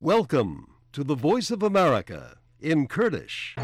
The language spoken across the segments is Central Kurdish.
Welcome to the Voice of America in Kurdish.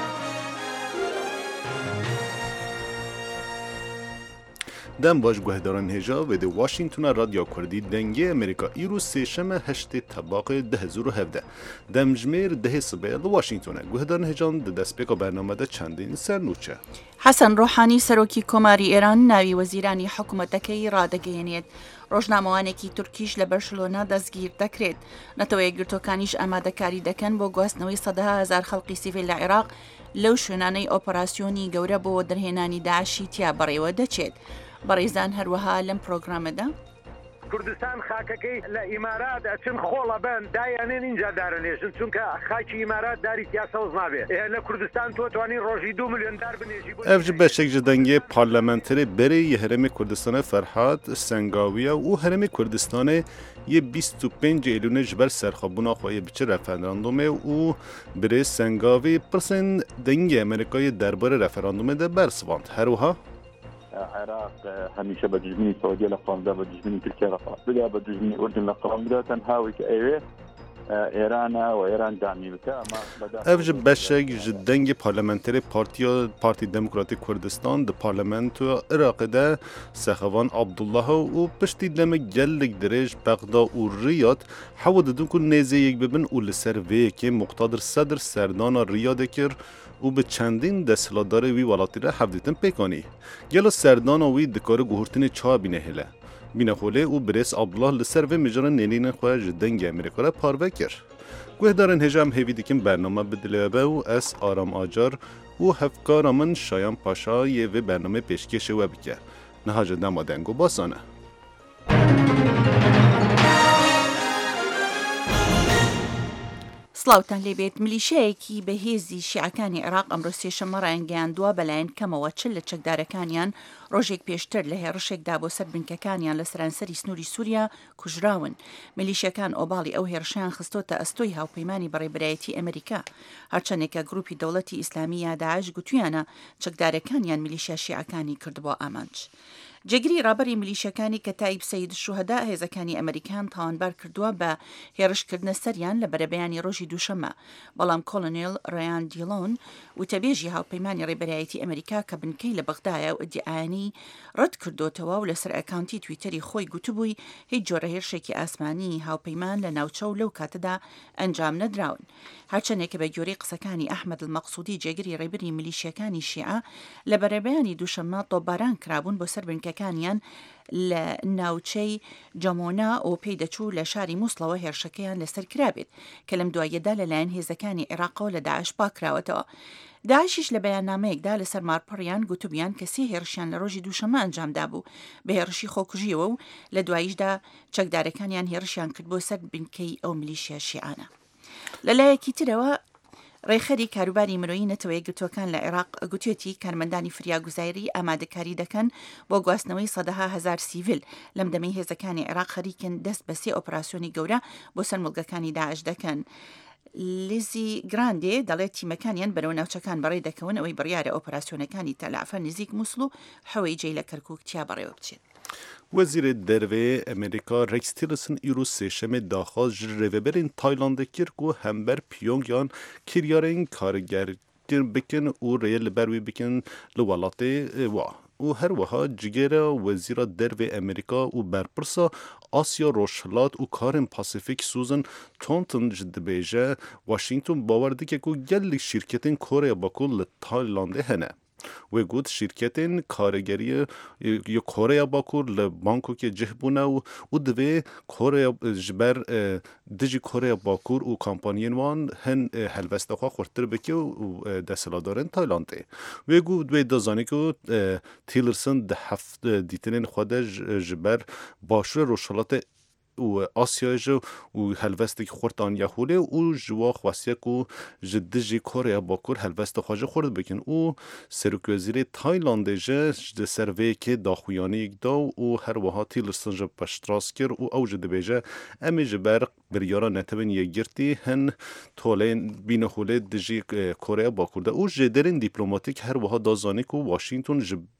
دم باش گوهداران هجا و ده واشنگتون رادیو کردی دنگی امریکا ایرو سیشم هشت طباق 2017 دم جمیر ده سبه ده واشنگتونه گوهداران هجان ده دسپیکا برنامه ده چندین سرنوچه حسن روحانی سەرۆکی کۆماری ئێران ناوی وەزیرانی حکوومەتەکەی ڕادەگەیەنێت. ڕۆژنامەوانێکی تورکیش لە بەرشلۆنا دەستگیر دەکرێت. نەتەوە یەکگرتوەکانیش ئامادەکاری دەکەن بۆ گواستنەوەی سەدەها هەزار خەڵقی سیڤیل لە عێراق لەو شوێنانەی ئۆپەراسیۆنی گەورە بۆ دەرهێنانی داعشی تیا بەڕێوە دەچێت. بەڕێزان هەروەها لەم پرۆگرامەدا کوردستان خاکەکەی لە ئیمارات ئەچن خۆڵە بن دایانێن اینجا دارەنێژن چونکە خاکی ئیمارات داری تیاسەوز نابێت لە کوردستان تۆ توانی ڕۆژی 2 میلیۆن دار بنێژی بۆ evji beşek ji dengê parlamenterê berê yê Herêmê Kurdistanê Ferhat Sengawiya û Herêmê Kurdistanê yê 25 Eylûlê ji ber serxwebûna xwe yê biçe referandumê û birê Sengavî pirsên dengê Amerîkayê derbarê referandumê de bersivand. Herwiha العراق هميشه بجزمني السعوديه لقام ده بجزمني تركيا لقام بدا بجزمني الاردن لقام بدا تنهاوي كايوه ایران و ایران دامی بکه ev ji beşek ji dengê parlamenterê Partî Demokratîk Kurdistan di parlamentoya Iraqê de sexevan Abdullah û piştî demek gelek dirêj Bexda û Riyad hewa didin ku nêzê yek bibin û li ser vê yekê Muqtadir Sedr serdana Riyadê kir û bi çendîn desthilatdarê wî welatî re hev dîtin pêkanî. Gelo serdana wî dikare guhurtinê çawa bîne hêle. Bînexwelê û birêz Abdullah li ser vê mijaran nênînên xwe ji dengê Amerîka re parve kir. Guhdarên hêja em hêvî dikin bername bi dilê ve û ez Aram Acar û hevkara min Şayan Paşa yê vê bername pêşkêşê we bike. Niha ji dema deng û basan e. سڵاوتان لێبێت ملیشەیەکی بەهێزی شیعەکانی عێراق ئەمڕۆ سێشەممە ڕایانگەیاندووە بەلایەن کەمەوە چل لە چەکدارەکانیان ڕۆژێک پێشتر لە هێڕشێکدا بۆ سەر بنکەکانیان لە سەرانسەری سنووری سووریا کوژراون. ملیشەکان ئۆباڵی ئەو هێرشیان خستۆتە ئەستۆی هاوپەیمانی بەڕێبەرایەتی ئەمریکا هەرچەندێکە گروپی دەوڵەتی ئیسلامی یا داعش گوتویانە چەکدارەکانیان میلیشیا شیعەکانی کردبووە ئامانج. جێگیری ڕابەری میلیشەکانی کە تایب سەید شوهەدا هێزەکانی ئەمریکان تاوانبار کردووە بە هێرشکردنە سەریان لە بەرەبەیانی ڕۆژی دووشەممە، بەڵام کۆلۆنێل ڕیان دیلۆن وتەبێژی هاوپەیمانی ڕێبەرایەتی ئەمریکا کە بنکەی لە بەغدایە و ئیدعایانی ڕەت کردوتەوە و لەسەر ئەکاونتی تویتەری خۆی گوتبووی هیچ جۆرە هێرشێکی ئاسمانی هاوپەیمان لە ناوچە و لەو کاتەدا ئەنجام نەدراون. هەرچەندێکە بە گوێرەی قسەکانی ئەحمەد المەقسوودی جێگیری ڕێبەری میلیشیەکانی شیعە لە بەرەبەیانی دووشەممە تۆپباران کرابوون بۆ سەر بنکەکانیان لە ناوچەی جەمۆنا و پێی دەچوو لە شاری مووسڵەوە هێرشەکەیان لەسەر کرابێت کە لەم دوایەدا لەلایەن هێزەکانی عێراقەوە لە داعش پاکراوەتەوە. داعشیش لە بەیاننامەیەکدا لەسەر مارپەڕیان گوتوبیان کە سێ هێرشیان لە ڕۆژی دووشەممە ئەنجامدا بوو بە هێرشی خۆکوژیەوە و لە دواییشدا چەکدارەکانیان هێرشیان کرد بۆ سەر بنکەی ئەو میلیشیا شیعانە. لەلایەکی ترەوە ڕێخەری کاروباری مرۆیی نەتەوە یەکگرتووەکان لە عێراق گوتوێتی کارمەندانی فریاگوزایری ئامادەکاری دەکەن بۆ گواستنەوەی سەدەها هەزار سیڤیل لەم دەمەی هێزەکانی عێراق خەریکن دەست بە سێ ئۆپراسیۆنی گەورە بۆ سەر مڵگەکانی داعش دەکەن. لیزی گراندێ دەڵێت تیمەکانیان بەرەو ناوچەکان بەڕێ دەکەون ئەوەی بڕیارە ئۆپراسیۆنەکانی تەلافە نزیک مووسڵ و حەوەی جێی لە کەرکووک تیا بەڕێوە بچێت. Wezîrê dervê Amerîka Rex Tillerson îro sêşemê daxwaz ji rêveberên Taylandê kir ku hember Pyongyang kiryarên kargergir bikin û rêyê li ber wî bikin li welatê wa. û her wiha cigêra Wezîra Dervê Amerîka û berpirsa Asya Rojhilat û karên Pasîfîk Susan Thornton ji dibêje Washington bawer dike ku gelek şîrketên Koreya Bakur li Taylandê hene. Wê got şîrketên karêgeriyê ya Koreya Bakur li Bangkokê cih bûne û divê Koreya ji ber dijî Koreya Bakur û kampanyên wan hin helbesta xwe xurttir bike û desthilatdarên Taylandê. Wê got wê dizanî ku Tillerson di heft dîtinên xwe de ji ber başûrê Rojhilatê û Asyayê ji û helbestekî xurtan Yahûlê û ji wa xwestiye ku ji dijî Koreya Bakur helbesta xwe jî xurt bikin û Serokvezîrê Taylandê jî ji ser vê yekê daxuyaniyek da û her wiha Tillerson ji peştras kir û ew jî dibêje em ê ji ber biryara netewên yekgirtî hin tolên bînexûlê dijî Koreya Bakur de û jêderên dîplomatîk her wiha da zanî ku Washington ji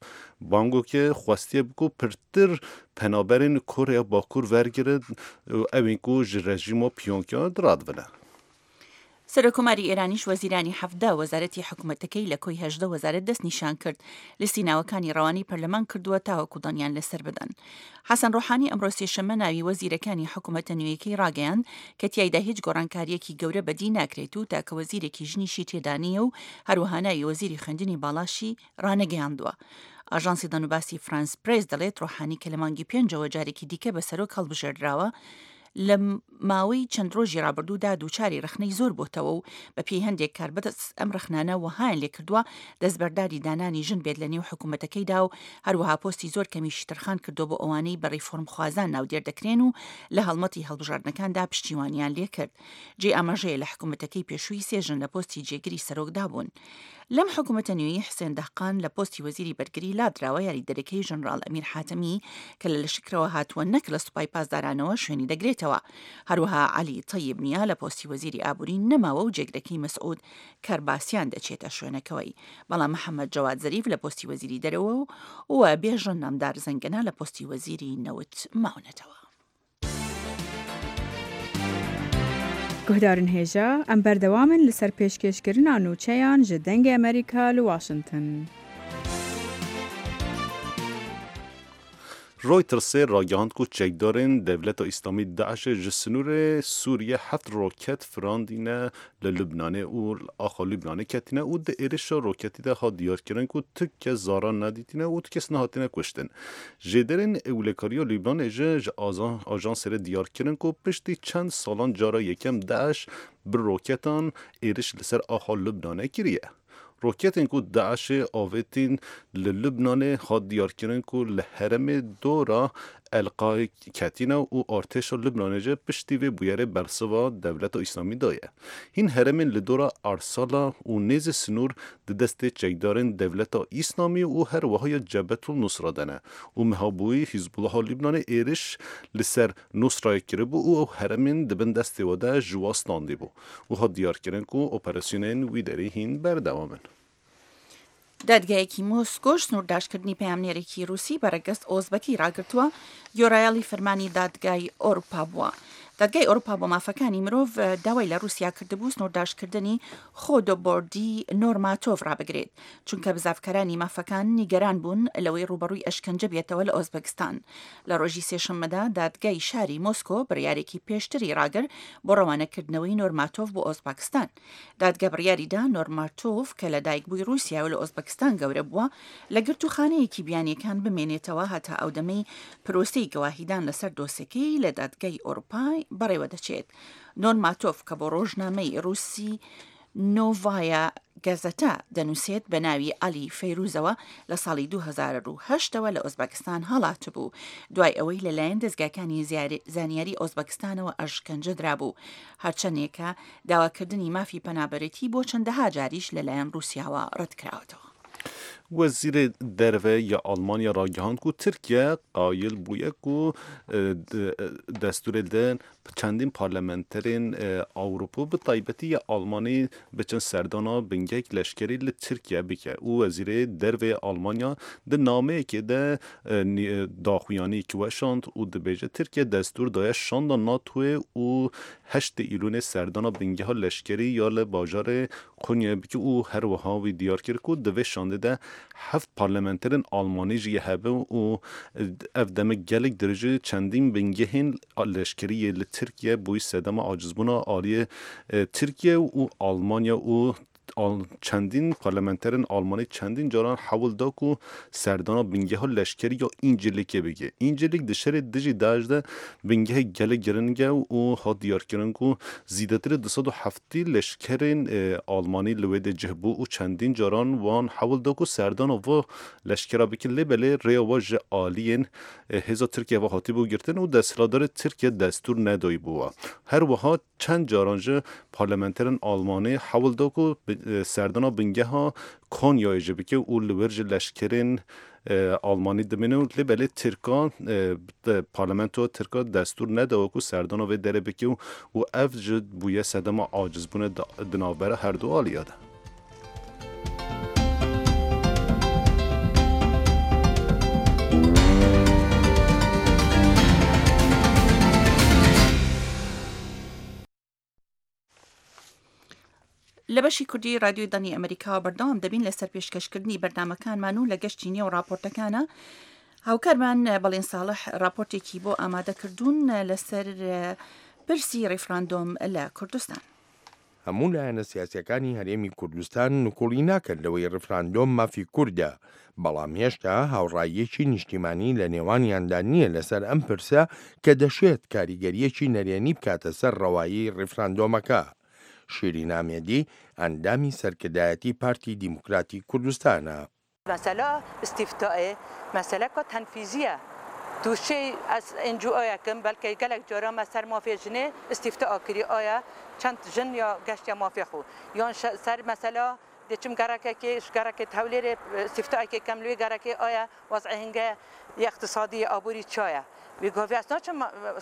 بانگو که خواستی بکو پرتر پنابرین کره باکور ورگرد اوین کو رژیم و پیونکیان دراد بله. سەرۆکۆماری ئێرانیش وەزیرانی 17 وەزارەتی حکوومەتەکەی لە کۆی 18 وەزارەت دەست نیشان کرد لستی ناوەکانی ڕەوانی پەرلەمان کردووە تاوەکو دڵنیان لەسەر بدەن. حەسەن ڕۆحانی ئەمڕۆ سێشەممە ناوی وەزیرەکانی حکوومەتە نوێیەکەی ڕاگەیاند کە تیایدا هیچ گۆڕانکاریەکی گەورە بەدی ناکرێت و تاکە وەزیرێکی ژنیشی تێدانیە و هەروەها ناوی وەزیری خوێندنی باڵاشی ڕانەگەیاندووە. ئاژانسی دەنوباسی فرانس پرێس دەڵێت ڕۆحانی کە لە مانگی 5 جارێکی دیکە بەسەرۆک هەڵبژێردراوە لە ماوەی چەند ڕۆژی ڕابردوودا دووچاری رەخنەی زۆر بۆتەوە و بە پێی هەندێک کاربەدەست ئەم رەخنانە وەهایان لێکردووە دەستبەرداری دانانی ژن بێت لە نێو حکوومەتەکەیدا و هەروەها پۆستی زۆر کەمیشی تەرخان کردو بۆ ئەوانەی بە ڕیفۆرم خوازان ناودێر دەکرێن و لە هەڵمەتی هەڵبژاردنەکاندا پشتیوانیان لێ کرد. جێ ئاماژەیە لە حکوومەتەکەی پێشووی سێژن لە پۆستی جێگیری سەرۆکدا بوون. لەم حکوومەتە نوێی حسێن دەحقان لە پۆستی وەزیری بەرگری لادراوە یاریدەرەکەی ژەنڕال ئەمیر حاتەمی کە لە لەشکرەوە هاتووە نەک لە سوپای پاسدارانەوە شوێنی دەگرێتەوە. هەروەها عەلی تەیب نیە لە پۆستی وەزیری ئابووری نەماوە و جێگرەکەی مەسعود کەرباسیان دەچێتە شوێنەکەوەی. بەڵام محەممەد جەواد زەریف لە پۆستی وەزیری دەرەوە و بێژن نامدار زەنگەنە لە پۆستی وەزیری نەوت ماونەتەوە. گهدارن هێژە ئەم بەردەوامن لەسەر پێشکەشکردنا نوچەیان ji dengê Amerîka li Washington. رویترز راگهاند کو چکدارن دولت اسلامی داعش جسنور سوریه 7 روکت فراندینه للبنان و آخا لبنان کتینه و ده ایرش روکتی ده ها دیار کرن کو تک زاران ندیتینه و تکس نهاتینه کشتن. جدرن اولکاری لبنان اجه آژانس را دیار کرن کو پشتی چند سالان جارا یکم داعش بر روکتان ایرش لسر آخا لبنان کریه. روکتین کو داعش آویتین لبنان خود دیار کرن کو لحرم دورا القای کتینا و ارتش لبنان جه پشتی و بویره برسوا دولت اسلامی دایه. این حرم لدورا ارسالا و نیز سنور دست چکدارن دولت اسلامی و هر وهای جبهت النصره دنه و مهابوی حزب الله لبنان ایرش لسر نصره کربو و حرم دبن دست وده جواستان دی بو و ها دیار کرن کو اپراسیونین ویدری هین بردوامن. دادگایەکی مۆسکۆش سنوورداشکردنی پەیامنێرێکی رووسی بەرەگەست ئۆزبەکی ڕاگرتووە یۆرایاڵی فەرمانی دادگای ئۆروپا بووە. دادگای ئۆروپا بۆ مافەکانی مرۆڤ داوای لە رووسیا کردبوو سنوورداشکردنی خۆدۆبۆردی نۆرماتۆڤ ڕابگرێت چونکە بزافکەرانی مافەکان نیگەران بوون لەوەی ڕوبەڕووی ئەشکەنجە بێتەوە لە ئۆزبەکستان. لە ڕۆژی سێشەممەدا دادگای شاری مۆسکۆ بڕیارێکی پێشتری ڕاگر بۆ ڕەوانەکردنەوەی نۆرماتۆڤ بۆ ئۆزبەکستان. دادگا بڕیاریدا نۆرماتۆڤ کە لە دایکبووی رووسیا و لە ئۆزبەکستان گەورە بووە لە گرتوخانەیەکی بیانیەکان بمێنێتەوە هەتا ئەو دەمەی پرۆسەی گەواهیدان لەسەر دۆسەکەی لە دادگای ئۆروپای بەڕێوە دەچێت. نۆرماتۆڤ کە بۆ ڕۆژنامەی رووسی نۆڤایە گەزەتە دەنووسێت بە ناوی عەلی فەیروزەوە لە ساڵی 2008ەوە لە ئۆزبەکستان هەڵات بوو دوای ئەوەی لەلایەن دەستگاکانی زانیاری ئۆزبەکستانەوە ئەشکەنجە درابوو هەرچەندێکە داواکردنی مافی پەنابەرەتی بۆ چەندەها جاریش لەلایەن رووسیاوە ڕەتکراوەتەوە. وزیر دروه یا آلمانیا را گهاند کو ترکیه قایل بویه کو دستور دن چندین پارلمنترین اوروپا به طایبتی یا آلمانی بچن سردانا بنگک لشکری لترکیه بکه او وزیر دروه آلمانیا ده نامه که ده داخویانی که وشاند او ده بیجه ترکیه دستور دایه شاند ناتوه او 8 ایلون سردانا بنگه ها لشکری یا لباجار قونیه بکه او هر وحاوی دیار کرد کو دوه شانده ده 7 پارلمنترین آلمانی جیه هبه و افدم گلک درجه چندین بنگهین لشکری لترکیه بوی سدم عاجزبونا آلی ترکیه و آلمانیا و چندین پارلمنترین آلمانی چندین جاران حول دا کو سردانا بنگه ها لشکری یا اینجلیکه بگه اینجلیک دشر دجی داجده بنگه گله گرنگه و ها دیار کرن کو زیدتر 207 لشکرین آلمانی لوید جهبو و چندین جاران وان حول دا کو سردانا و لشکره بکه لبله ریاواج آلین هزا ترکیه و حاتی بو گرتن و دسترادار ترکیه دستور ندایی بوا هر وها چند جارانجه پارلمنترین آلمانی حول دا کو سردانا بنگه ها کن یا اجبه که او لورج لشکرین آلمانی دمینه و لبله ترکان پارلمنتو ترکان دستور نده و که سردانا و دره بکه و افج بویه سدم عاجز بونه دنابره هر دو آلیاده. لە بەشی کوردی رادیۆی دانی ئەمریکا بەردەوام دەبین لەسەر پێشکەشکردنی بەردامەکانمان و لە گەشتی نێو راپۆرتەکانە هاوکارمان بەڵێن ساڵح راپۆرتێکی بۆ ئامادەکردوون لەسەر پرسی ڕێفراندۆم لە کوردستان. هەموو لایەنە سیاسیەکانی هەرێمی کوردستان نکۆڵی ناکەن لەوەی ڕێفراندۆم مافی کووردە، بەڵام هێشتا هاوڕاییەکی نیشتیمانی لە نێوانیاندا نییە لەسەر ئەم پرسە کە دەشێت کاریگەریەکی نەرێنی بکاتە سەر ڕەوایی ڕێفراندۆمەکە. شیرین ئامێدی ئەندامی سەرکردایەتی پارتی دیموکراتی کوردستانە. مەسەلە استیفتاء مەسەلەکە تەنفیزیە تووشەی ئەس ئەنجوئۆیەکەم بەلکە گەلێک جۆرە مەسەر مافێ ژنێ استیفتاء کری ئایا چەند ژن یا گەشتیا مافێ خۆ یان سەر مەسەلە دەچم گەڕەکێکی گەڕەکێ هەولێرێ استیفتاءێکی کەم لێ گەڕەکێ ئایا وەزعی هەنگە اقتصادی ئابووری چایە ویگۆڤی ئەس ناچم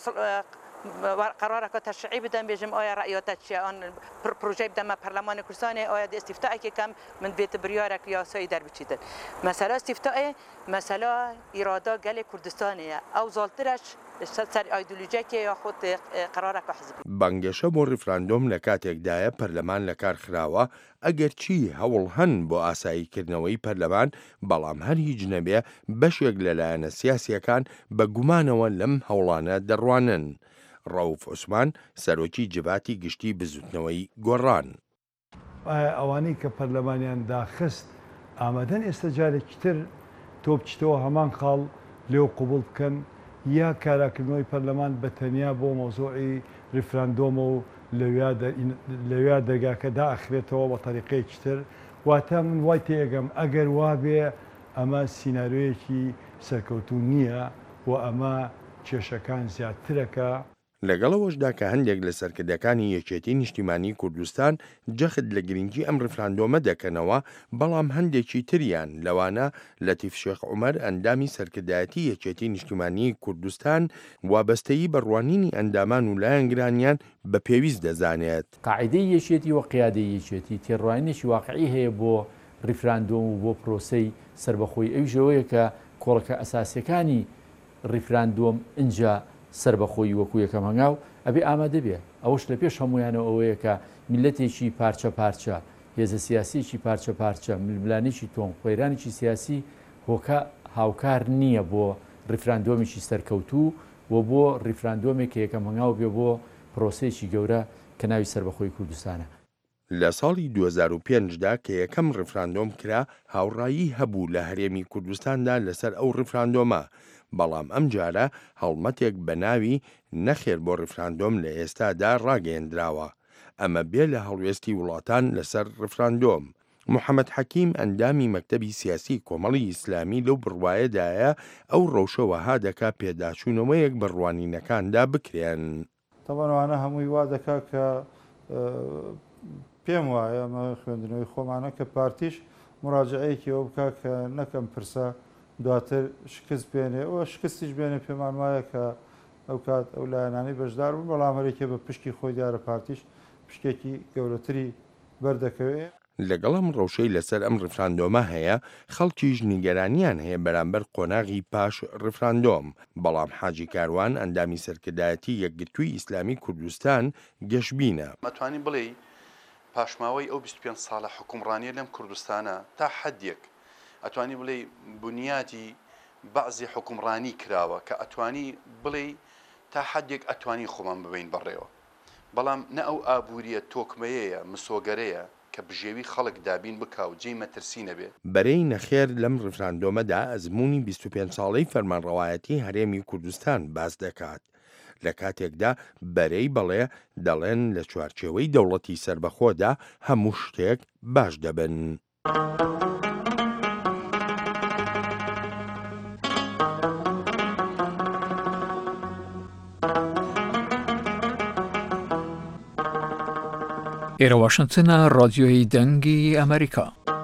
قرارك تشريعي بدم بيجم آية رأيات شيئا بروجي بدم برلمان كردستان آية استفتاء كم من بيت بريارك يا سيدر بتشيدن مسألة استفتاء مسألة إرادة جل كردستانية أو زالترش سر أيديولوژیکی یا خود قرارك حزب. بانگشە بۆ ڕێفراندۆم لە کاتێکدایە پەرلەمان لە کار خراوە ئەگەرچی هەوڵ هەن بۆ ئاساییکردنەوەی پەرلەمان بەڵام هەر هیچ نەبێ بەشێک لەلایەنە سیاسیەکان بە گومانەوە لەم هەوڵانە دەڕوانن. ڕەوف عوسمان سەرۆکی جباتی گشتی بزوتنەوەی گۆڕان. ئەوانەی کە پەرلەمانیان داخست ئامادەن ئێستا جارێکی تر تۆ بچیتەوە هەمان خاڵ لێو قوبوڵ بکەن یا کاراکردنەوەی پەرلەمان بە تەنیا بۆ مۆزۆعی ریفراندۆمە و لەویا دەرگاکەدا ئەخرێتەوە بە تەریقەیەکی تر واتە من وای تێگەم ئەگەر وابێ ئەمە سیناریۆیەکی سەرکەوتوو نییە و ئەمە کێشەکان زیاترەکە. لەگەڵەوەشدا کە هەندێک لە سەرکردەکانی یەکێتی نیشتیمانی کوردستان جەخت لە گرنگی ئەم ڕێفراندۆمە دەکەنەوە بەڵام هەندێکی تریان لەوانە لەتیف شێخ عومەر ئەندامی سەرکردایەتی یەکێتی نیشتیمانی کوردستان وابەستەیی بەڕوانینی ئەندامان و لایەنگرانیان بە پێویست دەزانێت. قاعدەی یەکێتی و قیادەی یەکێتی تێڕوانینێکی واقعی هەیە بۆ ڕێفراندۆم و بۆ پرۆسەی سربەخۆی ئەوژەوەیە کە کۆڵەکە ئەساسیەکانی ڕێفراندۆم اینجا سربەخۆی وەکو یەکەم هەنگاو ئەبێ ئامادە بێ ئەوش لە پێش هەمویانەوە ئەوەیە کە میلەتێکی پارچە پارچە هێزە سیاسیی پارچە پارچە ململانێکی تۆم خۆیرانێکی سیاسی هۆکە هاوکار نییە بۆ ڕێفراندۆمێکی سەرکەوتوو و بۆ ڕێفراندۆمێک کە یەکەم هەنگاو بێ بۆ پرۆسەیەکی گەورە کە ناوی سربەخۆی کوردستانە. لە ساڵی 2005دا کە یەکەم ڕێفراندۆم کرا هاوڕایی هەبوو لە هەرێمی کوردستاندا لەسەر ئەو ڕێفراندۆمە بەڵام ئەم جارە هەڵمەتێک بە ناوی نەخێر بۆ ڕێفراندۆم لە ئێستادا ڕاگەیەندراوە ئەمە بێ لە هەڵوێستی وڵاتان لەسەر ڕێفراندۆم. محەممەد حەکیم ئەندامی مەکتەبی سیاسی کۆمەڵی ئیسلامی لەو بڕوایەدایە ئەو ڕەوشەوەها دەکا پێداچوونەوەیەک بڕوانینەکاندا بکرێن. تەوانوانە هەمووی وا دەکا کە پێم وایە ئەمە خوێندنەوەی خۆمانە کە پارتیش مراجعەیەکی ئەو بکە کە نەکەم پرسە دواتر شکست بێنێ ئەوە شکستیش بێنێ پێمان وایە کە ئەو کات ئەو لایەنانی بەشدار بوون بەڵام هەرێکێ بە پشکی خۆی دیارە پارتیش پشکێکی گەورەتری بەردەکەوێت. لەگەڵ ئەم ڕەوشەی لەسەر ئەم ڕێفراندۆمە هەیە خەڵکیش نیگەرانیان هەیە بەرامبەر قۆناغی پاش ڕێفراندۆم بەڵام حاجی کاروان ئەندامی سەرکردایەتی یەکگرتووی ئیسلامی کوردستان گەشبینە. مەتوانین بڵێ پاشماوەی ئەو 25 ساڵە حکومڕانیە لەم کوردستانە تا حەدێک ئەتوانی بڵێ بنیادی بەعزی حکومڕانی کراوە کە ئەتوانی بڵێ تا حەدێک ئەتوانی خۆمان ببین بەڕێوە بەڵام نە ئەو ئابووریە تۆکمەیەیە مسۆگەرەیە کە بژێوی خەڵک دابین بکا و جێی مەترسی نەبێ. بەرەی نەخێر لەم ڕێفراندۆمەدا ئەزمموی 25 ساڵەی فەرمانڕەوایەتی هەرێمی کوردستان باس دەکات. لە کاتێکدا بەرەی بەڵێ دەڵێن لە چوارچێوەی دەوڵەتی سربەخۆدا هەموو شتێک باش دەبن. ئێرە واشنگتنە ڕادیۆی دەنگی ئەمریکا.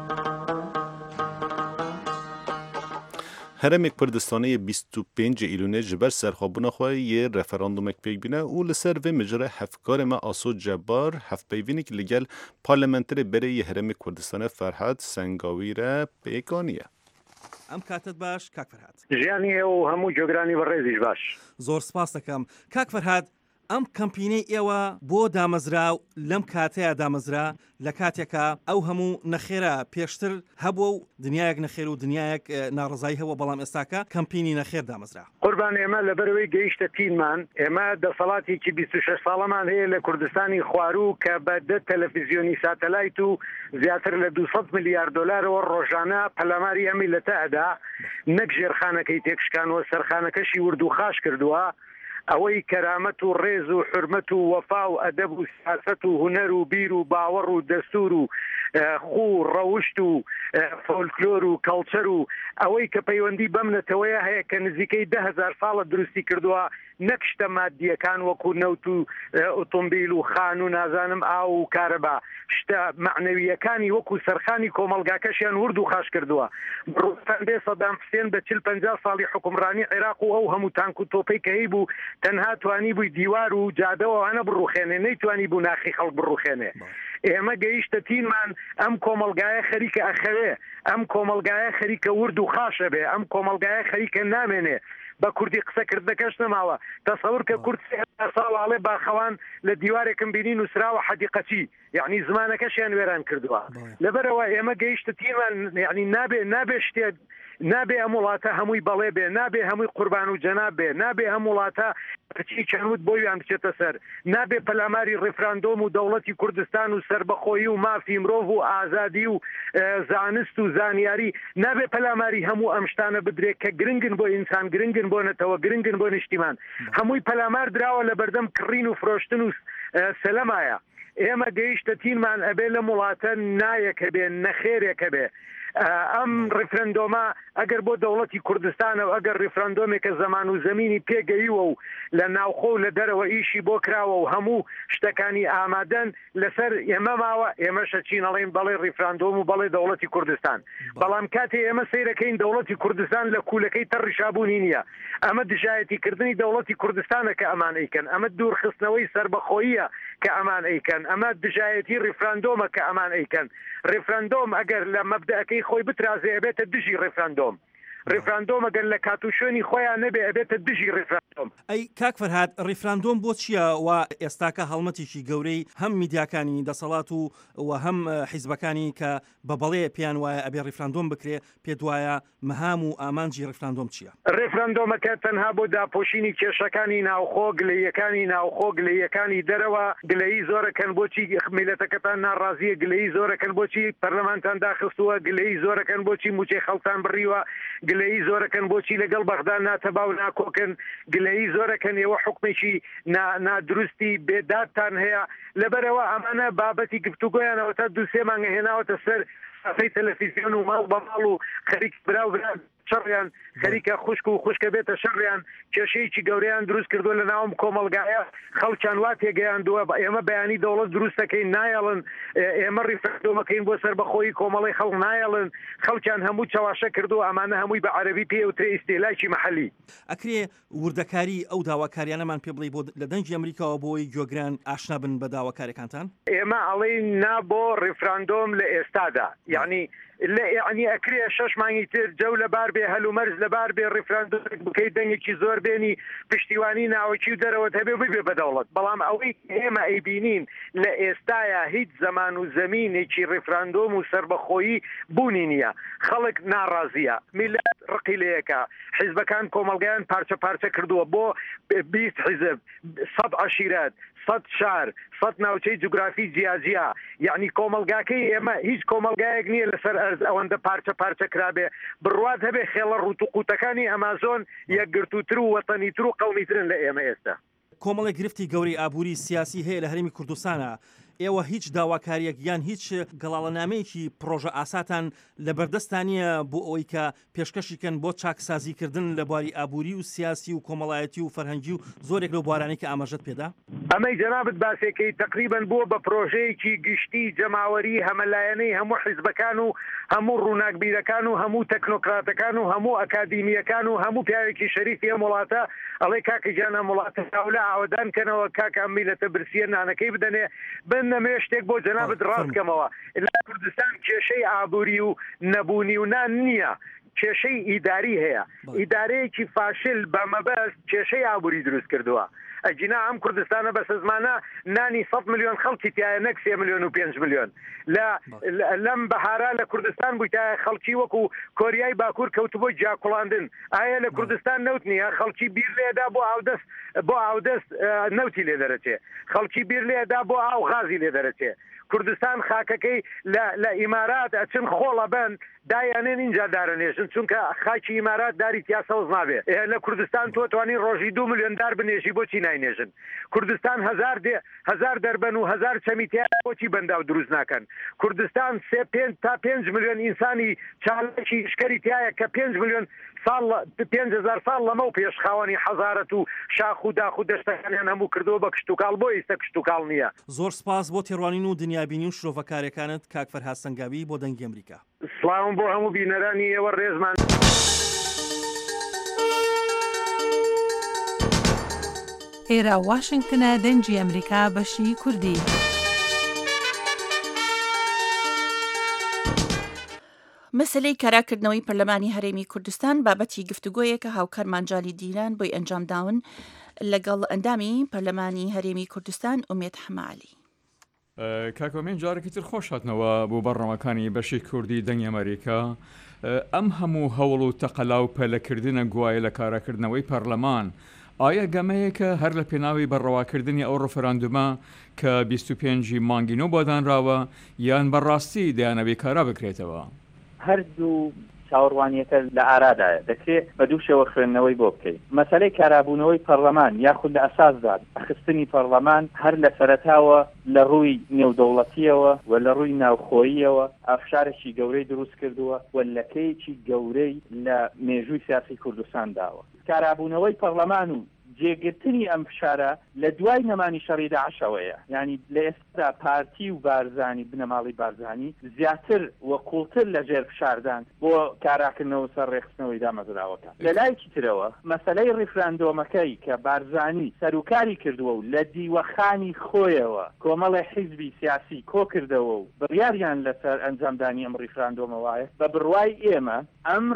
هەرێمێک کوردستانی 25 ئیلونێ ji ber serxwebûna xwe yê referandumek pêk bîne û li ser vê mijre hevkarê me Aso Cebar hevpeyvînekî li gel parlamenterê berê yê Herêmê Kurdistanê Ferhat Sengawî re pêk aniye. ئەم کاتت باش کاک فەرهاد. ژیانی ئێوە و هەموو جۆگرانی بەڕێزیش باش. زۆر سپاس دەکەم. کاک فەرهاد ئەم کەمپینەی ئێوە بۆ دامەزرا و لەم کاتەیە دامەزرا لە کاتێکە ئەو هەموو نەخێرە پێشتر هەبووە و دنیایەک نەخێر و دنیایەک ناڕزایی هەبووە بەڵام ئێستاکە کەمپینی نەخێر دامەزرا. قوربان ئێمە لەبەرەوەی گەیشتە تینمان ئێمە دەسەڵاتێکی 26 ساڵەمان هەیە لە کوردستانی خواروو کە بە 10 تەلەڤیزیۆنی ساتەلایت و زیاتر لە 200 میلیارد دلارەوە ڕۆژانە پەلەماری ئەمی لە تەدا نەک ژێرخانەکەی تێکشکانەوە سەرخانەکەشی وردو خاش کردووە ئەوەی کەرامەت و ڕێز و حرمەت و وەفا و ئەدەب و سیاسەت و هونەر و بیر و باوەڕ و دەستور و خو ڕەوشت و فۆلکلۆر و کەڵچەر و ئەوەی کە پەیوەندی بەم نەتەوەیە هەیە کە نزیکەی 10,000 ساڵە دروستی کردووە نەک شتە مادیەکان وەکو نەوت و ئۆتۆمبیل و خان و نازانم ئاو و کارەبا شتە معنەویەکانی وەکو سەرخانی کۆمەلگاکەشیان ورد و خاش کردووە. بڕۆستان بێ سەدام حوسێن بە 40-50 ساڵی حکومڕانی عێراق و ئەو هەموو تانک و تۆپەی کە هەی بوو تەنها توانی بووی دیوار و جادەوەوانە بڕوخێنێ نەیتوانی بوو ناخی خەڵک بڕوخێنێ. ئێمە گەیشتە تینمان ئەم کۆمەلگایە خەریکە ئەخەوێ ئەم کۆمەلگایە خەریکە ورد و خاشە بێ ئەم کۆمەلگایە خەریکە نامێنێ بە کوردی قسەکردەکەش نەماوە تەسەور کە کورد ساڵاڵێ باخەوان لە دیوارێکم بینی نووسراوە حەدیقەچی یعنی زمانەکەشیان وێران کردووە لەبەرەوە ئێمە گەیشتە تینمان یعنی نابێ شتێک نابێ ئەم وڵاتە هەمووی بەڵێ بێ نابێ هەمووی قوربان و جەناب بێ نابێ ئەم وڵاتە پرچی چەنوت بۆیان بچێتە سەر نابێ پەلاماری ڕێفراندۆم و دەوڵەتی کوردستان و سربەخۆیی و مافی مرۆڤ و ئازادی و زانست و زانیاری نابێ پەلاماری هەموو ئەم شتانە بدرێت کە گرنگن بۆ ئینسان گرنگن بۆ نەتەوە گرنگن بۆ نیشتیمان هەمووی پەلامار دراوە لە بەردەم کڕین و فرۆشتن و سەلەمایە ئێمە گەیشتە تینمان ئەبێ لە وڵاتە نایەکە بێ نەخێرێکە بێ ئەم ڕێفرەندۆمە ئەگەر بۆ دەوڵەتی کوردستانە و ئەگەر ڕێفرەندۆمێکە زەمان و زەمینی پێگەیوە و لە ناوخۆ و لە دەرەوە ئیشی بۆ کراوە و هەموو شتەکانی ئامادەن لەسەر ئێمە ماوە ئێمەشە چینەڵێن بەڵێ ڕێفراندۆم و بەڵێ دەوڵەتی کوردستان بەڵام کاتێ ئێمە سیرەکەین دەوڵەتی کوردستان لە کوولەکەی تەڕیشابوونی نییە ئەمە دژایەتیکردنی دەوڵەتی کوردستانە کە ئەمان ئەیکەن ئەمە دوورخستنەوەی سربەخۆییە کە ئەمان ئەیکەن ئەمە دژایەتی ڕێفراندۆمە کە ئەمان ئەیکەن ڕێفراندۆم ئەگەر لە مەبدەکەی خۆی بترازێ ئەبێتە دژی ڕێفراندۆم ڕێفراندۆم ئەگەر لە کاتوشێنی خۆیان نەبێ ئەبێتە دژی ڕێفراندۆم. ئەی کاک فەرهاد ڕێفراندۆم بۆ چییە و ئێستاکە هەڵمەتێکی گەورەی هەم میدیاکانی دەسەڵات و هەم حیزبەکانی کە بە بەڵێ پێیان وایە ئەبێ ڕێفراندۆم بکرێ پێت وایە مەهام و ئامانجی ڕێفراندۆم چییە؟ ڕێفراندۆمەکە تەنها بۆ داپۆشینی کێشەکانی ناوخۆ گلەیەکانی ناوخۆ گلەیەکانی دەرەوە گلەیی زۆرەکەن بۆچی میلەتەکەتان ناڕازیە گلەیی زۆرەکەن بۆچی پەرلەمانتان داخستووە گلەیی زۆرەکەن بۆچی موچەی خەڵتان بڕیوە گلەیی زۆرەکەن بۆچی لەگەڵ بەغدا ناتەباو ناکۆکن گلەیی زۆرەکەن ئێوە حکمێکی نادروستی بێدادتان هەیە لەبەرەوە ئەمانە بابەتی گفتوگۆیانەوە تا دووسێ مانگە هێناوەتە سەر سەفەی تەلەڤیزیۆن و ماڵ بە ماڵ و خەریک براو شەڕیان خەریکە خوشک و خوشکە بێتە شەڕیان کێشەیەکی گەورەیان دروست کردو لە ناوم کۆمەلگایە خەڵکیان وا تێگەیاندووە ئێمە بەیانی دەوڵەت دروستەکەین نایەڵن ئێمە ڕێفرەندۆمەکەین بۆ سەربەخۆیی کۆمەڵی خەڵک نایەڵن خەڵکیان هەموو چاواشە کردو ئەمانە هەمووی بە عەرەبی پێوترێ ئیستێلاکی مەحەلی ئەکرێ وردەکاری ئەو داواکاریانەمان پێ بڵێ بۆ لە دەنگی ئەمریکاوە بۆی گوێگران ئاشنا بن بە داواکاریەکانتان ئێمە ئەڵێین نا بۆ ڕێفراندۆم لە ئێستادا یعنی یعنی ئەکرێ 6 مانگی تر جەو لەبار بێ هەلومەرز لەبار بێ ڕێفراندۆمێک بکەی دەنگێکی زۆر بێنی پشتیوانی ناوەکی و دەرەوە هەبێ ببێ بە دەوڵەت بەڵام ئەوەی ئێمە ئەیبینین لە ئێستایا هیچ زەمان و زەمینێکی ڕێفراندۆم و سربەخۆیی بوونی نییە خەڵک ناڕازیە میلەت ڕقی لەیەکە حیزبەکان کۆمەلگایان پارچە پارچە کردووە بۆ 20 حیزب 100 عەشیرەت 100 شار 100 ناوچەی جوگرافی جیاجیا یعنی کۆمەلگاکەی ئێمە هیچ کۆمەلگایەک نییە لەسەر ئەوەندە پارچە پارچە کرابێ بڕوات هەبێ خێڵە ڕوتوقوتەکانی ئەمازۆن یەکگرتووتر و وەتەنیتر و قەومیترن لە ئێمە ئێستا کۆمەڵی گرفتی گەوری ئابووری سیاسی هەیە لە هەرێمی کوردستانە ئێوە هیچ داواکاریەک یان هیچ گەڵاڵەنامەیەکی پرۆژە ئاساتان لە بەردەستانیە بۆ ئەوەی کە پێشکەشیکەن بۆ چاکسازیکردن لە بواری ئابووری و سیاسی و کۆمەڵایەتی و فەرهەنگی و زۆرێک لەو بوارانی کە ئاماژەت پێدا ئەمەی جەنابەت باسێکەی تقریبا بووە بە پرۆژەیەکی گشتی جەماوەری هەمەلایەنەی هەموو حیزبەکان و هەموو ڕووناکبیرەکان و هەموو تەکنۆکراتەکان و هەموو ئەکادیمیەکان و هەموو پیاوێکی شەریفی ئەم وڵاتە ئەڵێ کاکە گیانە وڵاتە هەولا ئاوەدان کەنەوە کاکە ئەم میلەتە برسیە نانەکەی بدەنێ نەمێ شتێک بۆ جەنابەت ڕاستکەمەوە لە کوردستان کێشەی ئابووری و نەبوونی و نان نییە کێشەی ئیداری هەیە ئیدارەیەکی فاشل بە مەبەست کێشەی ئابووری دروست کردووە ئەجینا ئەم کوردستانە بەسە زمانە نانی 100 ملیۆن خەڵکی تایە نەک 3 ملیۆن و 5 ملیۆن لەم بەهارا لە کوردستان بوویتە خەڵکی وەکو کۆریای باکوور کەوتبۆ جاکوڵاندن ئایا لە کوردستان نەوت نییە خەڵکی بیر لێدا بۆ ئاودەست نەوتی لێ دەرەچێ خەڵکی بیر لێدا بۆ ئاو غازی لێ دەرەچێ کوردستان خاکەکەی لە ئیمارات ئەچن خۆڵە بن دایانێن اینجا دارەنێژن چونکە خاکی ئیمارات داری تیاسەوز نابێ لە کوردستان تۆ توانی ڕۆژی 2 ملیۆن دار بنێژی بۆچی ناینێژن کوردستان هزار دەربەن و هزار چەمیتیا بۆچی بەنداو دروست ناکەن کوردستان 3 تا 5 ملیۆن ئینسانی چاڵێکی شکەری تایە کە 5 ملیۆن 5,000 ساڵ لەمە و پێشخاوەنی حەزارەت و شاخ و داخ و دەشتەکانیان هەموو کردەوە بە کشتتوکاڵ بۆ ئێستا کشتتوکاڵ نییە. زۆر سپاس بۆ تێڕوانین و دنیابینی و شرۆڤەکارەکانت کاک فەرهاد سەنگاوی بۆ دەنگی ئەمریکا. سڵاوم بۆ هەموو بینەرانی ئێوە ڕێزمان. ئێرە واشنگتنە دەنگی ئەمریکا بەشی کوردی. مەسلەی کاراکردنەوەی پەرلەمانی هەرێمی کوردستان بابەتی گفتوگۆیەکە هاوکارمان جالی دیلان بۆی ئەنجام داون لەگەڵ ئەندامی پەرلەمانی هەرێمی کوردستان ئومێد حەمالی. کاکۆمێن جارێکی تر خۆش هاتنەوە بۆ بەڕەمەکانی بەشی کوردی دەنگی ئەمریکا ئەم هەموو هەوڵ و تەقەلا و پەلەکردنە گوایە لە کاراکردنەوەی پەرلەمان ئایا گەمەیەکە هەر لە پێناوی بەڕەواکردنی ئەو ڕفراندومە کە 25 مانگینۆ بۆدانراوە یان بەڕاستی دەیانەوێ کارا بکرێتەوە؟ هەردوو چاوەڕوانیەکە لە ئارادایە دەکرێت بە دوو شێوە خوێندنەوەی بۆ بکەیت. مەسەلەی کارابوونەوەی پەرلەمان یاخود لە ئەساسدا ئەخستنی پەرلەمان هەر لە سەرەتاوە لە ڕووی نێودەوڵەتیەوە و لە ڕووی ناوخۆییەوە ئافشارێکی گەورەی دروست کردووە و لەکەیەکی گەورەی لە مێژووی سیاسی کوردستان داوە. کارابوونەوەی پەرلەمان و جێگرتنی ئەم فشارە لە دوای نەمانی شەڕی داعشەوەیە یعنی لە ئێستا پارتی و بارزانی بنەماڵی بارزانی زیاتر و قوڵتر لە ژێر فشاردان بۆ کاراکردنەوە سەر ڕێخستنەوەی دامەزراوەکە. لە لایەکی ترەوە مەسەلەی ڕیفراندۆمەکەی کە بارزانی سەرۆکاری کردووە و لە دیوەخانی خۆیەوە کۆمەڵی حیزبی سیاسی کۆ کردەوە و بڕیاریان لەسەر ئەنجامدانی ئەم ڕیفراندۆمە وایە بە بڕوای ئێمە ئەم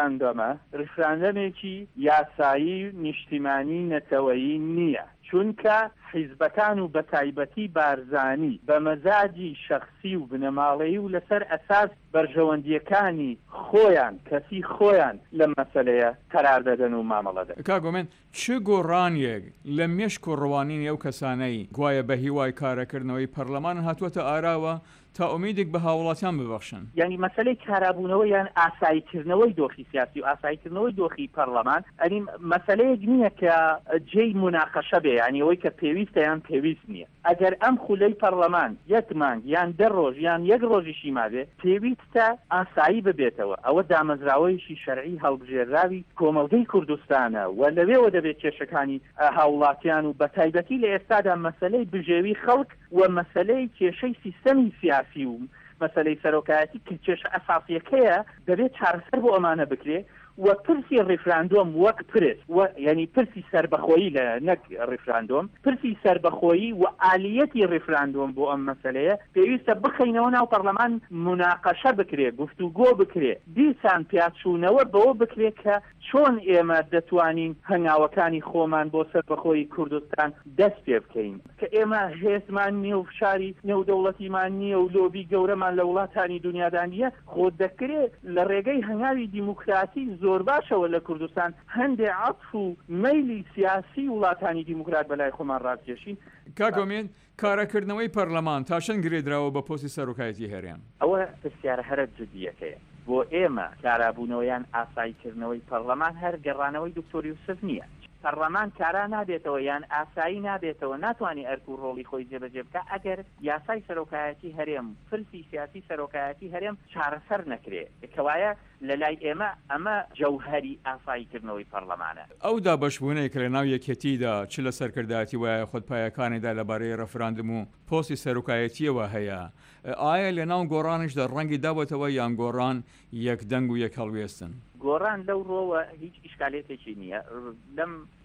ڕیفراندۆمێکی یاسایی نیشتیمانی نەتەوەیی نییە چونکە حیزبەکان و بە تایبەتی بارزانی بە مەزاجی شەخسی و بنەماڵەیی و لەسەر ئەساس بەرژەوەندیەکانی خۆیان کەسی خۆیان لە مەسەلەیە قەرار دەدەن و مامەڵە دەدەن. کاگۆمێن چ گۆڕانیەک لە مێشک و ڕوانینی ئەو کەسانەی گوایە بە هیوای کارەکردنەوەی پەرلەمان هاتووەتە ئاراوە تا ئومیدێک بە هاوڵاتیان ببەخشن؟ یعنی مەسەلەی کارابوونەوە یان ئاساییکردنەوەی دۆخی سیاسی و ئاساییکردنەوەی دۆخی پەرلەمان ئەنی مەسەلەیەک نییە کە جێی مناقەشە بێ ینی ئەوەی کە پێویستە یان پێویست نییە. ئەگەر ئەم خولەی پەرلەمان یەک مانگ یان 10 ڕۆژ یان 1 ڕۆژیشی مابێ پێویستە ئاسایی ببێتەوە. ئەوە دامەزراوەیشی شەرعی هەڵبژێراوی کۆمەڵگەی کوردستانە و لەوێوە دەبێت کێشەکانی هاوڵاتیان و بە تایبەتی لە ئێستادا مەسەلەی بژێوی خەڵک و مەسەلەی کێشەی سیستەمی سیاسی و مەسەلەی سەرۆکایەتی کە کێشە ئەساسیەکەیە دەبێت چارەسەر بۆ ئەمانە بکرێ و پرسی ڕیفراندۆم وەک پرس یعنی پرسی سربەخۆیی لە نەک ڕیفراندۆم پرسی سربەخۆیی و ئالیەتی ڕیفراندۆم بۆ ئەم مەسەلەیە پێویستە بخەینەوە ناو پەرلەمان مناقەشە بکرێ گفتوگۆ بکرێ دیسان پیاچوونەوە بەوە بکرێت کە چۆن ئێمە دەتوانین هەنگاوەکانی خۆمان بۆ سەربەخۆی کوردستان دەست پێ بکەین کە ئێمە هێزمان نییە و فشاری نێودەوڵەتیمان نییە و لۆبی گەورەمان لە وڵاتانی دنیادا نیە خۆ دەکرێت لە ڕێگەی هەنگاوی دیموکراسی زۆر باشەوە لە کوردستان هەندێک عەطف و مەیلی سیاسی وڵاتانی دیموکرات بەلای خۆمان ڕاکێشین. کاگۆمێن کارەکردنەوەی پەرلەمان تا چەند گرێدراوە بە پۆستی سەرۆکایەتی هەرێم؟ ئەوە پرسیارە هەرە جدیەکەیە بۆ ئێمە کارابوونەوەیان ئاساییکردنەوەی پەرلەمان هەر گەڕانەوەی دکتۆر یوسف نییە. پەرلەمان کارا نابێتەوە یان ئاسایی نابێتەوە ناتوانێت ئەرک و ڕۆڵی خۆی جێبەجێ بکە ئەگەر یاسای سەرۆکایەتی هەرێم فرسی سیاسی سەرۆکایەتی هەرێم چارەسەر نەکرێت کەوایە لە لای ئێمە ئەمە جەوهەری ئاساییکردنەوەی پەرلەمانە. ئەو دابەشبوونەی کە لە ناو یەکێتیدا چ لە سەرکردایەتی وایە خۆتپایەکانیدا لەبارەی ڕەفراندم و پۆستی سەرۆکایەتیەوە هەیە ئایا لە ناو گۆڕانشدا ڕەنگی دابێتەوە یان گۆڕان یەک دەنگ و یەک هەڵوێستن؟ گۆڕان لەو ڕۆوە هیچ ئیشکالێتێکی نییە. لەم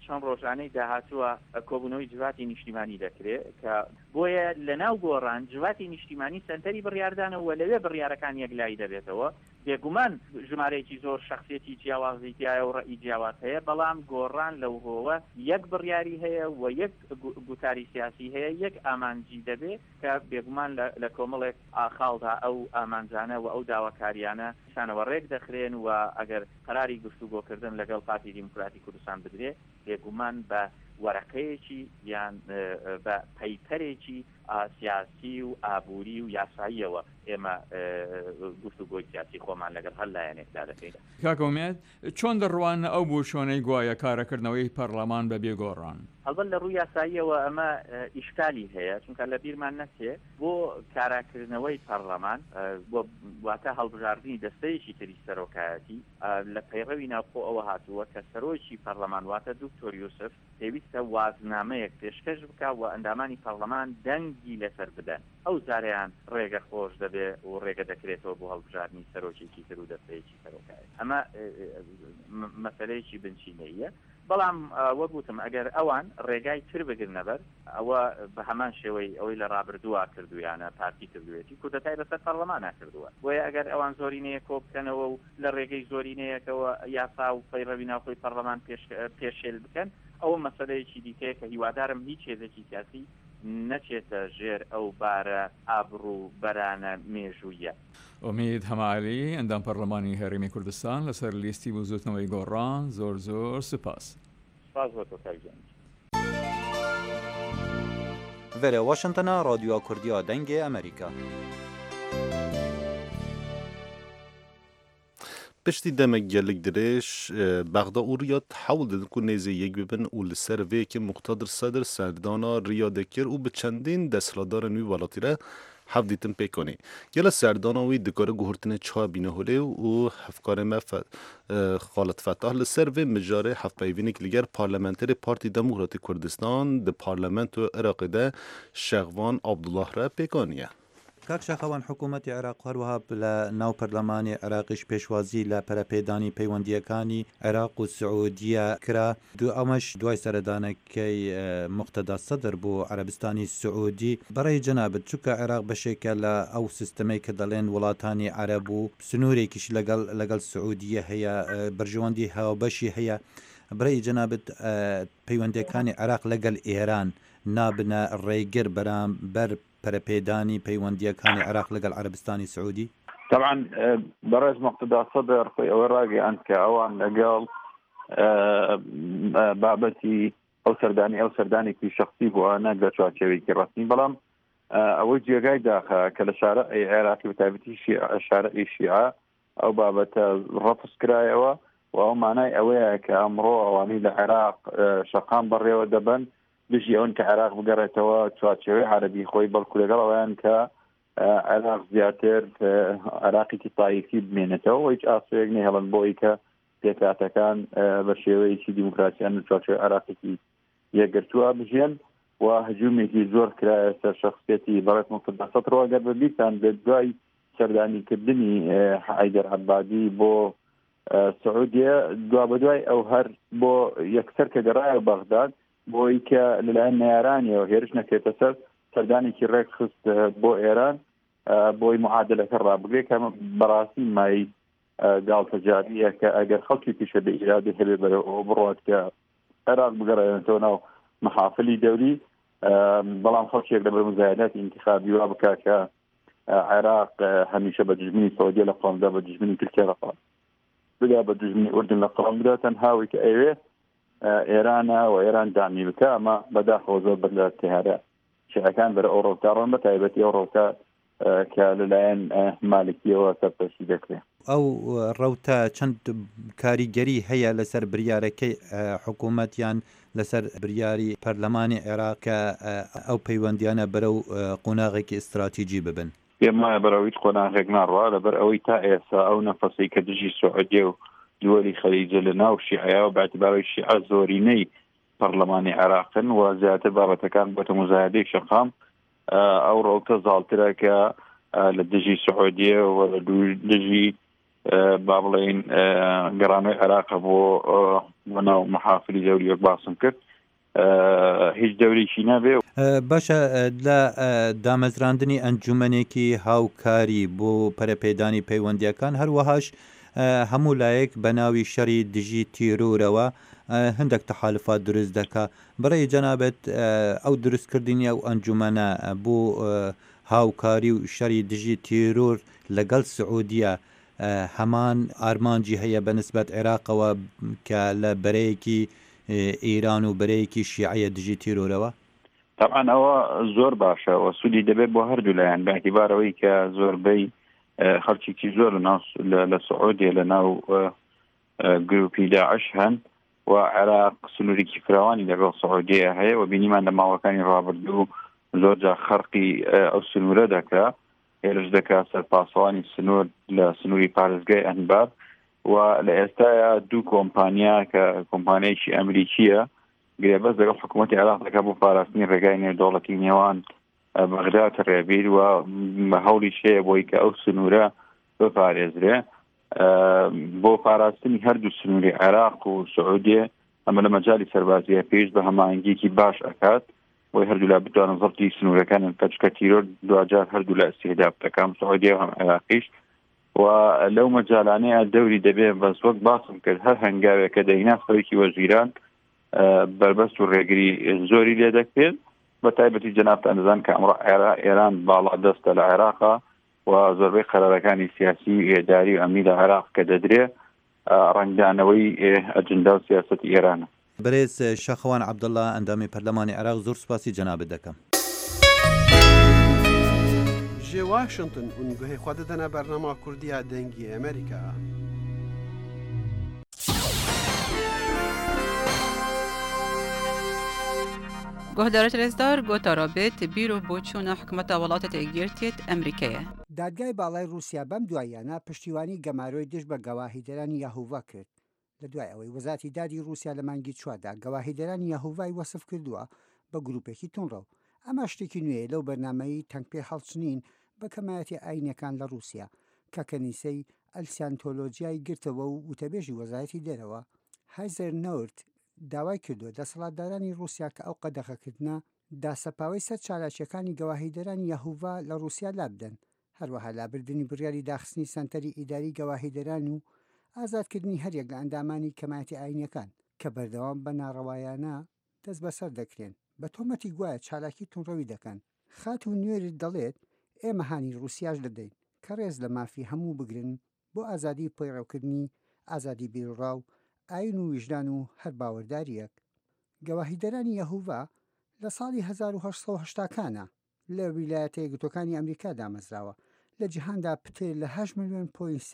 چەند ڕۆژانەی داهاتووە کۆبوونەوەی جواتی نیشتیمانی دەکرێت کە بۆیە لە ناو گۆڕان جواتی نیشتیمانی سنتەری بڕیاردانەوە لەوێ بڕیارەکان یەکلایی دەبێتەوە بێگومان ژمارەیەکی زۆر شخصیەتی جیاوازیتیایە و ڕەئی جیاواز هەیە بەڵام گۆڕان لەو هۆوە یەک بڕیاری هەیە و یەک گوتاری سیاسی هەیە یەک ئامانجی دەبێت کە بێگومان لە کۆمەڵێک ئاخاڵدا ئەو ئامانجانە و ئەو داواکاریانە شانەوە ڕێک دەخرێن و ئەگەر قەراری گفتوگۆکردن لەگەڵ پارتی دیموکراتی کوردستان بدرێت بێگومان بە وەرەقەیەکی یان بە پەیپەرێکی سیاسی و ئابووری و یاساییەوە ئێمە گفتوگۆی سیاسی خۆمان لەگەڵ هەر لایەنێکدا دەکەین. کاکۆمێت چۆن دەڕوانە ئەو بۆشۆنەی گوایە کارەکردنەوەی پەرلەمان بە بێگۆڕان؟ هەڵبەت لە ڕووی یاساییەوە ئەمە ئیشکالی هەیە چونکە لە بیرمان نەچێ بۆ کاراکردنەوەی پەرلەمان بۆ واتە هەڵبژاردننی دەستەیەکی تری سەرۆکایەتی لە پەیڕەوی ناوخۆ ئەوە هاتووە کە سەرۆکی پەرلەمان واتە دکتۆر یوسف پێویستە وازنامەیەک پێشکەش بکە و ئەندامانی پەرلەمان دەنگی لەسەر بدەن ئەو زاریان ڕێگە خۆش دەبێ و ڕێگە دەکرێتەوە بۆ هەڵبژاردننی سەرۆکێکی تر و دەستەیەکی سەرۆکایەتی ئەمە مەسەلەیەکی بنچینەیە. بەڵام وەگوتم ئەگەر ئەوان ڕێگای تر بگرنە بەر ئەوە بە هەمان شێوەی ئەوەی لە ڕابردووە کردویانە پارتی کردوێتی کودەتای لەسەر پەرلەمانە کردووە بۆیە ئەگەر ئەوان زۆرینەیە کۆ بکەنەوە و لە ڕێگەی زۆرینەیەکەوە یاسا و پەیڕەوی ناوخۆی پەرلەمان پێشێل بکەن ئەوە مەسەلەیەکی دیکەیە کە هیوادارم هیچ هێزێکی سیاسی نەچێتە ژێر ئەو بارە ئابڕوو بەرانە مێژوویە. ئومید هەمالی ئەندام پەرلەمانی هەرێمی کوردستان لەسەر لیستی بوزوتنەوەی گۆڕان زۆر زۆر سپاس. Vere Washingtona Radyoya Kurdiya Dengê Amerîka. پشتی دمک گلک درش بغدا او ریا تحول دادن که نیزه یک ببن او لسر وی که مقتدر صدر سردانا ریا دکر او به چندین دستلادار نوی والاتی را حفظ دیتن پیکنی گل سردانا وی دکاره گهرتن چا بینه هوله و حفکار ما خالد فتح لسر وی مجاره حفظ پیوینی که لگر پارلمنتر پارتی دموکراتی کردستان ده پارلمنت و عراق ده شغوان عبدالله را پیکنیه. کاک شاخەوان حکوومەتی عێراق هەروەها لە ناو پەرلەمانی عێراقیش پێشوازی لە پەرەپێدانی پەیوەندیەکانی عێراق و سعودیە کرا ئەمەش دوای سەردانەکەی مقتەدا سەدر بۆ عەرەبستانی سعودی بەڕێی جەنابەت چونکە عێراق بەشێکە لە ئەو سیستەمەی کە دەڵێن وڵاتانی عەرەب و سنوورێکیش لەگەڵ سعودیە هەیە بەرژەوەندی هاوبەشی هەیە بەڕێی جەنابەت پەیوەندیەکانی عێراق لەگەڵ ئێران نابنە ڕێگر بەرامبەر پەرەپێدانی پەیوەندیەکانی عێراق لەگەڵ عەرەبستانی سعودی؟ طبعا بەڕێز مقتدا سەدر خۆی ئەوە ڕاگەیاند کە ئەوان لەگەڵ بابەتی ئەو سەردانێکی شخصی بووە نەگە چوارچێوەیەکی ڕەسمی بەڵام ئەوەی جێگای داخە کە لە شارەی عێراقی بەتایبەتی شارەی شیعە ئەو بابەتە ڕەفز کرایەوە و ئەو مانای ئەوەیە کە ئەمڕۆ ئەوانەی لە عێراق شەقام بەڕێوە دەبن دژی ئەوەن کە عێراق بگەڕێتەوە چوارچێوەی عەرەبی خۆی بەڵکو لەگەڵ ئەوەیان کە عێراق زیاتر عێراقێکی تایفی بمێنێتەوە و هیچ ئاسوەیەک نەی هەڵن بۆی کە پێکاتەکان بە شێوەیەکی دیموکراسیان و چوارچێوەی عێراقێکی یەکگرتووە بژێن و هەجوومێکی زۆر کرایە سەر شەخصیەتی بەڕێز مقتدا سەدر ئەگەر ببیستان بێت دوای سەردانیکردنی حەیدەر عەبادی بۆ سعودیە دوا بەدوای ئەو هەر بۆ یەکسەر کە گەڕایە بەغداد بۆی کە لەلایەن نەیارانیەوە هێرش نەکرێتە سەر سەردانێکی ڕێک خست بۆ ئێران بۆی معادلەکە ڕابگرێت کە بەڕاستی مای گاڵتەجاریە کە ئەگەر خەڵکی پیشە بە ئیرادی هەبێ بەرەوە بڕات کە عێراق بگەڕێنێتەوە ناو محافلی دەوری بەڵام خەڵکێک لەبەر مزایداتی انتخابی وا بکا کە عێراق هەمیشە بە دژمنی سعودیە لە قەڵامدا بە دژمنی تورکیا لە قەڵام بدا بە دژمنی ئوردن لە قەڵام بدا تەنهاوی کە ئەوێ ئێرانە و ئێران دامی بکە ئەمە بەداخەوە زۆر بەر لە تێهارە شیعەکان بەرە ئەو ڕۆکە ڕۆن بە تایبەتی ئەو ڕۆکە کە لەلایەن مالکیەوە سەرپەرشتی دەکرێت. ئەو ڕەوتە چەند کاریگەری هەیە لەسەر بریارەکەی حکوومەتیان لەسەر بریاری پەرلەمانی عێراق کە ئەو پەیوەندیانە بەرەو قۆناغێکی ئستراتیجی ببن. پێم وایە بەرەو هیچ قۆناغێک ناڕوا لەبەر ئەوەی تا ئێستا ئەو نەفەسی کە دژی سعودیە و دووەری خەلیجە لە ناو شیعەیە و باعتبارەوەی شیعە زۆرینەی پەرلەمانی عێراقن و زیاتر بابەتەکان بۆتە مزایدەی شەقام ئەو ڕۆکە زاڵترە کە لە دژی سعودیە و لە دژی با بڵێن گەڕانەوەی عێراق بۆ ناو محافلی دەوری وەک باسم کرد هیچ دەورێکی نابێ. باشە لە دامەزراندنی ئەنجومەنێکی هاوکاری بۆ پەرەپێدانی پەیوەندیەکان هەروەهاش هەموو لایەک بە ناوی شەڕی دژی تیرۆرەوە هەندێک تەحالفات دروست دەکا. بەڕێی جەنابەت ئەو دروستکردنی ئەو ئەنجومەنە بۆ هاوکاری و شەڕی دژی تیرۆر لەگەڵ سعودیە هەمان ئارمانجی هەیە بەنسبەت عێراقەوە کە لە بەرەیەکی ئیران و بەرەیەکی شیعەیە دژی تیرۆرەوە؟ طبعا ئەوە زۆر باشە و سوودی دەبێت بۆ هەردوو لایەن باعتیبارەوەی کە زۆربەی خەڵکیی زۆر لە سعودیە لە ناو گروپی داعش هەن و عێراق سنوورێکی فراوانی لەگەڵ سعودیە هەیە و بینیمان لە ماوەکانی ڕابردوو زۆر جا خەرقی ئەو سنوورە دەکرا هێرش دەکا سەرپاسەوانی سنوور لە سنووری پارێزگای ئەنبار و لە ئێستایا دوو کۆمپانیا کە کۆمپانیایکی ئەمریکیە گرێبەست لەگەڵ حکوومەتی عێراق دەکات بۆ پاراستنی ڕێگای نێودەوڵەتی نێوان بەغداد ڕێبیر و هەوڵی شەیە بۆی کە ئەو سنوورە بپارێزرێ بۆ پاراستنی هەردوو سنووری عێراق و سعودیە ئەمە لە مەجای سەربازیە پێویست بە هەماهەنگیەکی باش ئەکات بۆی هەردوو لا بتوانن زەڵتی سنوورەکانن کەچکە تیرۆر دوجار هەردوو لە ئەستێداب دەکەم سعودیە و هەم عێراقیش و لەو مەجالانەیە دەوری دەبێ بەس وەک باسم کرد هەر هەنگاوێک کە دەینا سەرۆکی وەزیران بربەست و ڕێگری زۆری لێ دەکرێت بە تایبەتی جەنابتان دەزان کە ئەمڕۆ ئێران باڵا دەستە لە عێراقا و زۆربەی قەرارەکانی سیاسی و ئێداری و ئەمنی لە عێراق کە دەدرێ ڕنگدانەوەی ئەجندا و سیاسەتی ئێرانە. بەرێز شەخەوان عەبدوڵڵا ئەندامی پەرلەمانی عێراق زۆر سوپاسی جەنابەت دەکەم. ji Washington û guhê xwe didine bernama Kurdiya dengî Amerîka. گهدارت رزدار گوتا رابط بیرو بۆچوونە حکومەتە وڵاتە تێگیرتێت ئەمریکایە. دادگای باڵای رووسیا بەم دواییانە پشتیوانی گەمارۆی دژ بە گەواهیدەرانی یاهوڤا کرد. لە دوای ئەوەی وەزارەتی دادی رووسیا لە مانگی چواردا گەواهیدەرانی یاهوڤای وەسف کردووە بە گروپێکی تونڕە و ئەمە شتێکی نوێی لەو بەرنامەی تەنگپێ هەڵچنین بە کەمایەتی ئاینەکان لە رووسیا کە کەنیسەی ئەلسیانتۆلۆجیای گرتەوە و وتەبێژی وەزارەتی دەرەوە هایزەر نەورد داوای کردووە دەسەڵاتدارانی رووسیا کە ئەو قەدەغەکردنە داسەپاوەی سەر چالاکیەکانی گەواهیدەرانی یاهوڤا لە رووسیا لابدەن هەروەها لابردنی بڕیاری داخستنی سەنتەری ئیداری گەواهیدەران و ئازادکردنی هەریەک لە ئەندامانی کەمایەتی ئاینەکان کە بەردەوام بە ناڕەوایانە دەست بەسەر دەکرێن بە تۆمەتی گوایە چالاکی تونڕەوی دەکەن. خات و نوێرت دەڵێت ئێمە هانی رووسیاش دەدەین کە ڕێز لە مافی هەموو بگرن بۆ ئازادی پەیڕەوکردنی ئازادی بیرڕاو ئاین و ویژدان و هەر باوەڕداریەک. گەواهیدەرانی یەهوڤا لە ساڵی 1970کانە لە ویلایەتە یەکگرتووەکانی ئەمریکا دامەزراوە لە جیهاندا پتر لە 8.3 ملیۆن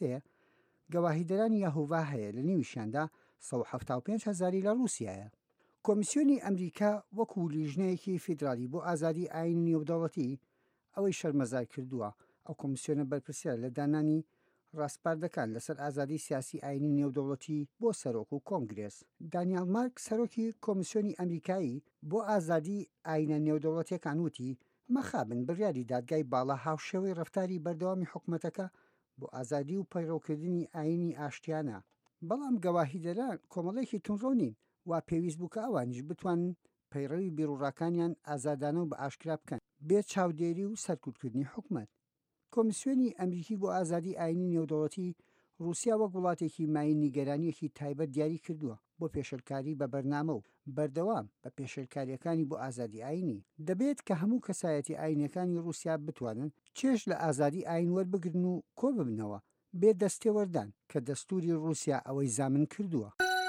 گەواهیدەرانی یەهوڤا هەیە لە نیویشیاندا 175,000 لە رووسایە. کۆمیسیۆنی ئەمریکا وەکو لیژنەیەکی فیدرالی بۆ ئازادی ئاینی نێودەوڵەتی ئەوەی شەرمەزار کردووە ئەو کۆمیسیۆنە بەرپرسیار لە دانانی ڕاستپاردەکان لەسەر ئازادی سیاسی ئاینی نێودەوڵەتی بۆ سەرۆک و کۆنگرێس. دانیال مارک سەرۆکی کۆمیسیۆنی ئەمریکایی بۆ ئازادی ئاینە نێودەوڵەتیەکان وتی مەخابن بڕیاری دادگای باڵا هاوشێوەی ڕەفتاری بەردەوامی حکوومەتەکە بۆ ئازادی و پەیڕەوکردنی ئاینی ئاشتیانە. بەڵام گەواهیدەران کۆمەڵێکی تونڕۆ نین وا پێویست بوو کە ئەوانیش بتوانن پەیڕەوی بیرڕاکانیان ئازادانە و بە ئاشکرا بکەن بێ چاودێری و سەرکوتکردنی حکوومەت. کۆمیسیۆنی ئەمریکی بۆ ئازادی ئاینی نێودەوڵەتی رووسیا وەک وڵاتێکی مای نیگەرانیەکی تایبەت دیاری کردووە بۆ پێشەرکاری بە بەرنامە و بەردەوام بە پێشەرکاریەکانی بۆ ئازادی ئاینی. دەبێت کە هەموو کەسایەتی ئاینەکانی رووسیا بتوانن چێژ لە ئازادی ئاین وەربگرن و کۆ ببنەوە بێ دەستێوەردان کە دەستوری رووسیا ئەوەی زامن کردووە.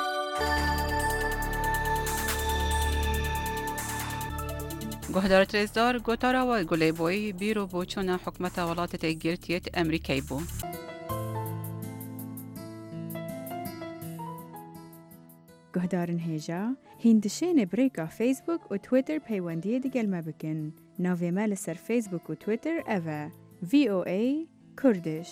گهدارت رزدار گوتاراوە گولێبۆی بیرۆ بۆچوونە حکومەتە وڵاتە تێگیرتێت ئەمریکای بوو. گهدارن هێژە هیندشێنە برێکا فیسبوک و تویتر پەیوەندیە دیگەلمە بکەن. ناوێمە لەسەر فیسبوک و تویتر ئەڤە VOA کوردش.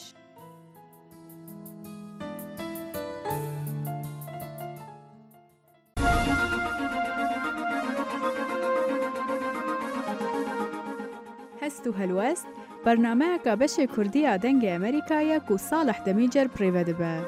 هست و هلوست برنامه که بشه کردی آدنگ امریکایی کو صالح دمیجر پریوه دبه.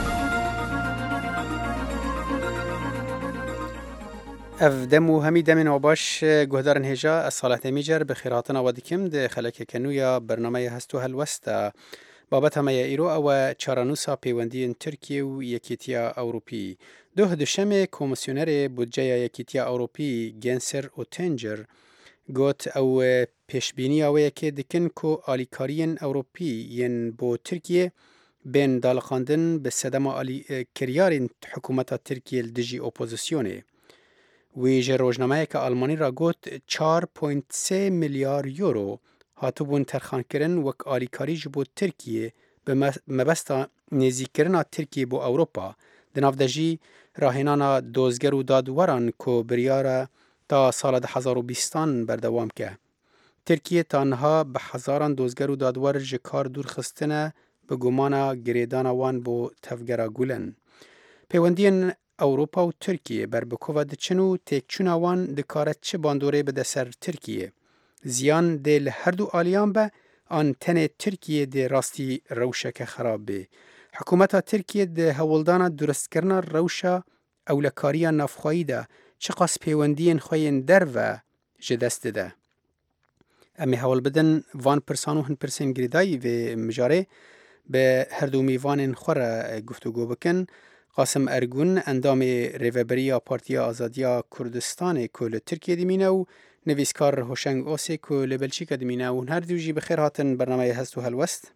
اف دمو همی دمین و باش گهدارن هجا صالح دمیجر بخیراتنا و دیکم ده خلک کنویا برنامه هست و هلوست بابت همه ایرو او چارانوسا پیوندین ترکیه و یکیتیا اوروپی. دوشم کمیسیونر بودجه یکیتیا اوروپی گنسر اوتنجر گوت او پیشبینی اوه که دکن کو آلیکارین اوروپی ین بو ترکیه بین دالخاندن به صدام آلی کریارین حکومت ترکیه لدجی اپوزیسیونه. وی روزنامه که آلمانی را گوت 4.3 میلیارد یورو هاتو بون ترخان کرن وک آلیکاری جبو ترکیه به مبستا نزیکرنا ترکیه بو اوروپا دناف دجی راهنانا دوزگر و دادوران کو بریاره تا سال 2020 بردوام که. ترکیه تانها به هزاران دوزگر و دادور جکار دور خستنه به گمانا گریدان وان بو تفگرا گولن. پیوندین اوروپا و ترکیه بر بکوه دچنو تکچون وان دکارت چه باندوره بده سر ترکیه. زیان دل هر دو آلیان به آن تن ترکیه ده راستی روشک خراب به. حکومت ترکیه ده هولدان درست کرنا روشا اولکاریا نفخوایی ده چقاس پیوندین خوین در و جدست ده. امی حول بدن وان پرسانو هن پرسین گریدایی و مجاره به هر دو میوان خور گفتگو بکن. قاسم ارگون اندام ریوبریا پارتیا آزادیا کردستان کل ترکیه دیمینه و نویسکار هوشنگ اوسی کل بلچیک دیمینه و هر دوجی بخیر هاتن برنامه هست و هلوست.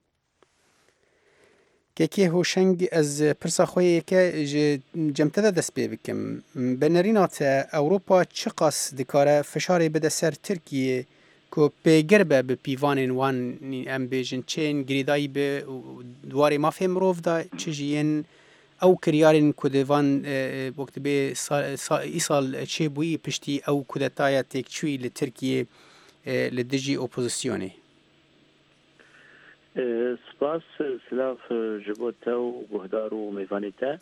که هوشنگ از پرسا خویی که جمتده دست بی بکم بنرینات اوروپا چقاس دکاره فشاری بده سر ترکیه که پیگر به پیوان وان ام بیجن چین گریدایی به دواری ما فهم روف دا چجین او کریارین کدوان وقت به سال چه بویی پشتی او کدتای تکچوی لترکیه لدجی اپوزیسیونی. سپاس سلاف جبوتا و گهدار و میوانیتا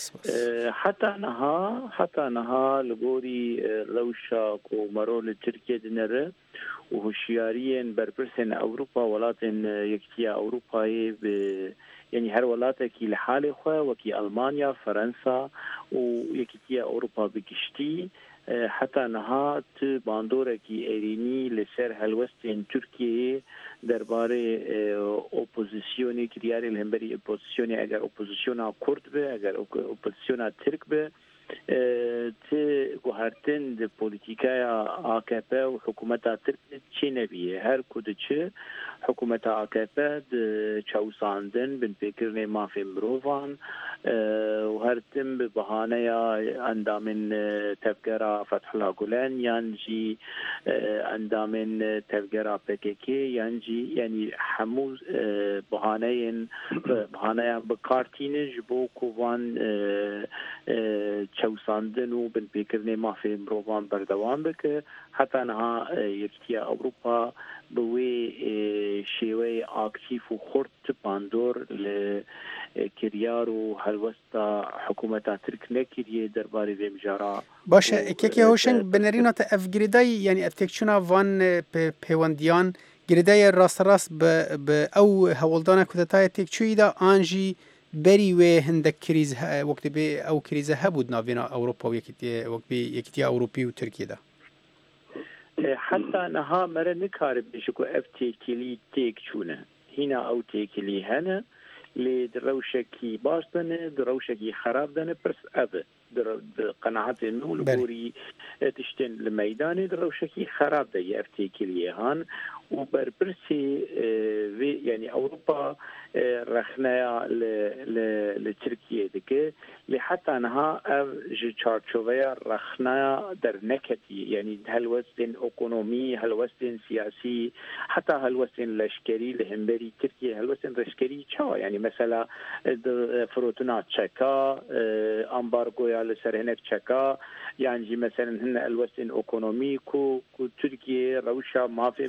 حتی نها لگوری روشا کو مرول ترکیه دنره و هوشیارین برپرسن اوروپا ولاتن یکتیا اوروپایی به يعني هر ولاتك لحالي خو وكي ألمانيا فرنسا ويكتيا أوروبا بكشتي حتى نهات باندوركي إيريني لسر هلوستين تركيا درباره اوپوزیسیونی كرياري الهمبري اوپوزیسیونی اگر اوپوزیسیونا كرد به اگر اوپوزیسیونا ترك به تی گوهرتن د پولیتیکای AKP و حکومت ترک چی نبیه هر کد چه حکومت AKP د چوساندن بن فکرنه مافی مروفان و هر تم به بهانه اندامن تفکر فتح الله گلن یعنی اندامن تفکر PKK یعنی همو بهانه بکارتینج بو کوان چوساندن و بن پیکرنه مافی مروان بردوام بکه حتی نها یکتیا اوروپا بوی شیوه اکتیف و خورد باندور لکریار و هلوستا حکومت ترک نکریه درباره ویمجارا باشه که هوشنگ بنرینات افگریدای یعنی افتکچونا وان پیوندیان گریدای راست به او هولدان کدتای تکچوی دا آنجی بری و هندک کریز وقت به او کریزه هبود ناوینا اوروپا و یکتیا اوروپی و ترکیه دا حتی نها مره نکاره بشه که اف تیکلی تیک چونه هینا او تیکلی هنه لی دروشکی باستنه دروشکی خراب دنه پرس اوه در قناعت نول بوری تشتن لمیدان دروشکی خراب ده اف تیکلی هان و برپرسی یعنی اوروپا رخنایا لترکیه دکه لحتى انها چارچوبه رخنایا در نکتی یعنی هلوستن اقتصادی هلوستن سیاسی حتی هلوستن لشکری لهمبری ترکیه هلوستن لشکری چا یعنی مثلا فروتنا چکا امبارگویا لسرهنک چکا یعنی مثلا هن هلوستن اقتصادی کو ترکیه روشا مافی مروان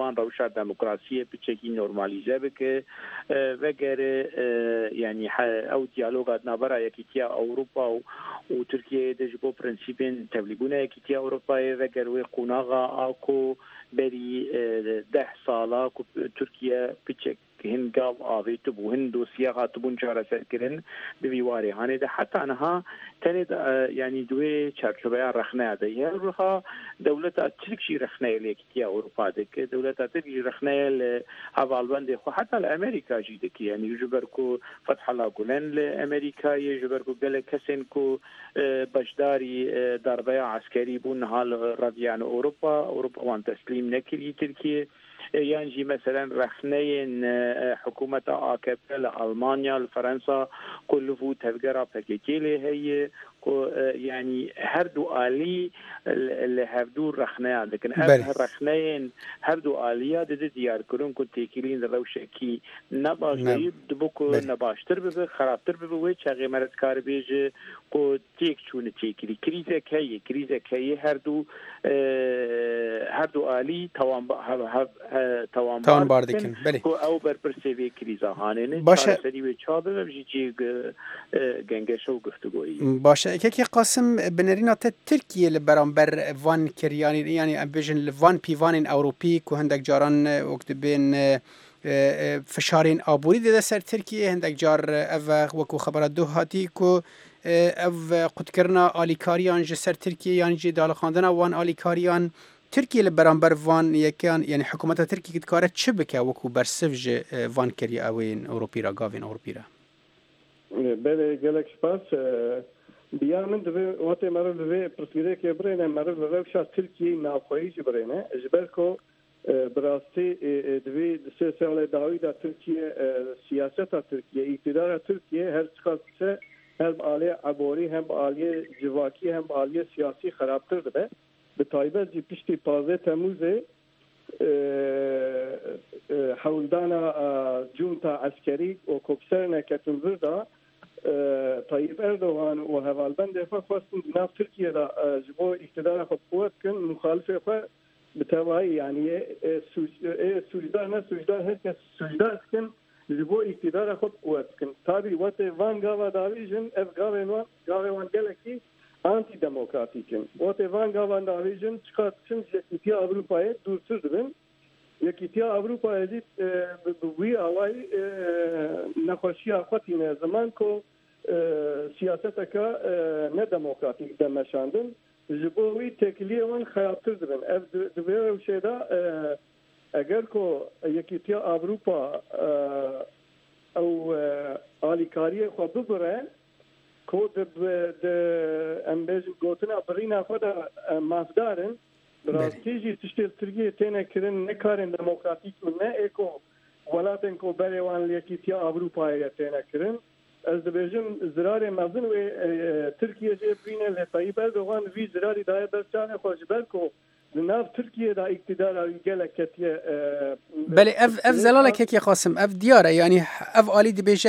وان روشا ديمقراطيه بشكل نورماليزه بك وغير يعني او ديالوغ نابرا يكيتيا اوروبا وتركيا دجبو برنسيبين تبليبونا يكيتيا اوروبا وغير وقناغا اكو بري 10 سالا تركيا بشكل هن قال آويت بوهن دوسيا تبون شارع سكرين ببيواري هاني ده حتى أنها تاني يعني دوي شرشبيا رخنا ده روها دولة تركي رخنا لك يا أوروبا دك دولة تركي رخنا لهافالبان ده حتى لأمريكا جيدك يعني يجبركو فتح الله قلن لأمريكا يجبركو قال كسنكو بجداري ضربة عسكري بون هال راديان أوروبا وان تسليم نكلي تركيا يعني مثلا رخنين حكومة AKP لألمانيا لفرنسا كل فو تفجر باكيتيلي هي يعني هردو آلي اللي هردو رخنيا لكن رخنين هردو آلية دي ديار كلهم كنت تيكيلين لو شكي نباش دبوكو نباش تربي خراب تربي ويش هغي مرت كار بيج كو تيك شون تيكيلي كريزة كي هردو آلي توان باردكن بله او بر پرسیوی کریزا هانه باشه سری و چابه بجی گنگش و گفتگویی باشه که قاسم بنرينا تركيا لبرانبر وان كرياني يعني بيجن وان بيوان اوروبي كو هندك جاران وقت بين فشارين ابوري ده سر تركيا هندك جار اف وكو خبرات دو هاتي كو اف قد كرنا اليكاريان جسر تركيا يعني جي دال خاندنا وان اليكاريان تركيا لبرانبر وان يكان يعني حكومتها تركيا كارت شبكه وكو برسفج وان كريا اوين اوروبي را غافين اوروبي را بله گلک سپاس بیا من دوی وقتی مرا دوی پرسیده که برینه مرا روشا ترکیه ناخویی برینه جبرکو براستی دوی سه سال داوی دا ترکیه سیاست ترکیه اقتدار ترکیه هر چقدر هم عالیه عبوری هم عالیه جواکی هم عالیه سیاسی خرابتر ده به تایبه جی پشتی 15 تموز حولدانا جونتا عسكري وكوبسرنا كتنزردا طيب اردوغان وهوالبند فخوستن ناف تركيا دا جبو اقتدار خود قوت كن مخالفه خو بتواي يعني سوجدار هيك سوجدار كن جبو اقتدار خود قوت كن تابي وقت وان غاوا داويجن اف غاوان جالكي anti demokratikin. O tevan gavan davicin çıkartçın yekitiya Avrupa'ya durturdun. Yekitiya Avrupa'ya dit bu alay nakhoşiya xatine zaman ko siyaseteka ne demokratik demeşandın. Jibovi tekliyevan xayaptırdın. Ev duvera şeyda eğer ko yekitiya Avrupa او alikariye xo bibire کود د امبیز گوتنا برینا خدا مافدارن براستی تشتیل ترگی تینه کرن نکارن دموکراتیک نه اکو ولاتن کو بریوان لیکیتیا اروپایی تینه کرن از دبیجن زرار مزن و ترکیه جبرینه لطایب اردوغان وی زراری دای برچانه خوش برکو ناف تركيا دا اقتدار جلكتيه بله اف زلالك هيك يا قاسم اف دياره يعني اف الي دبيجه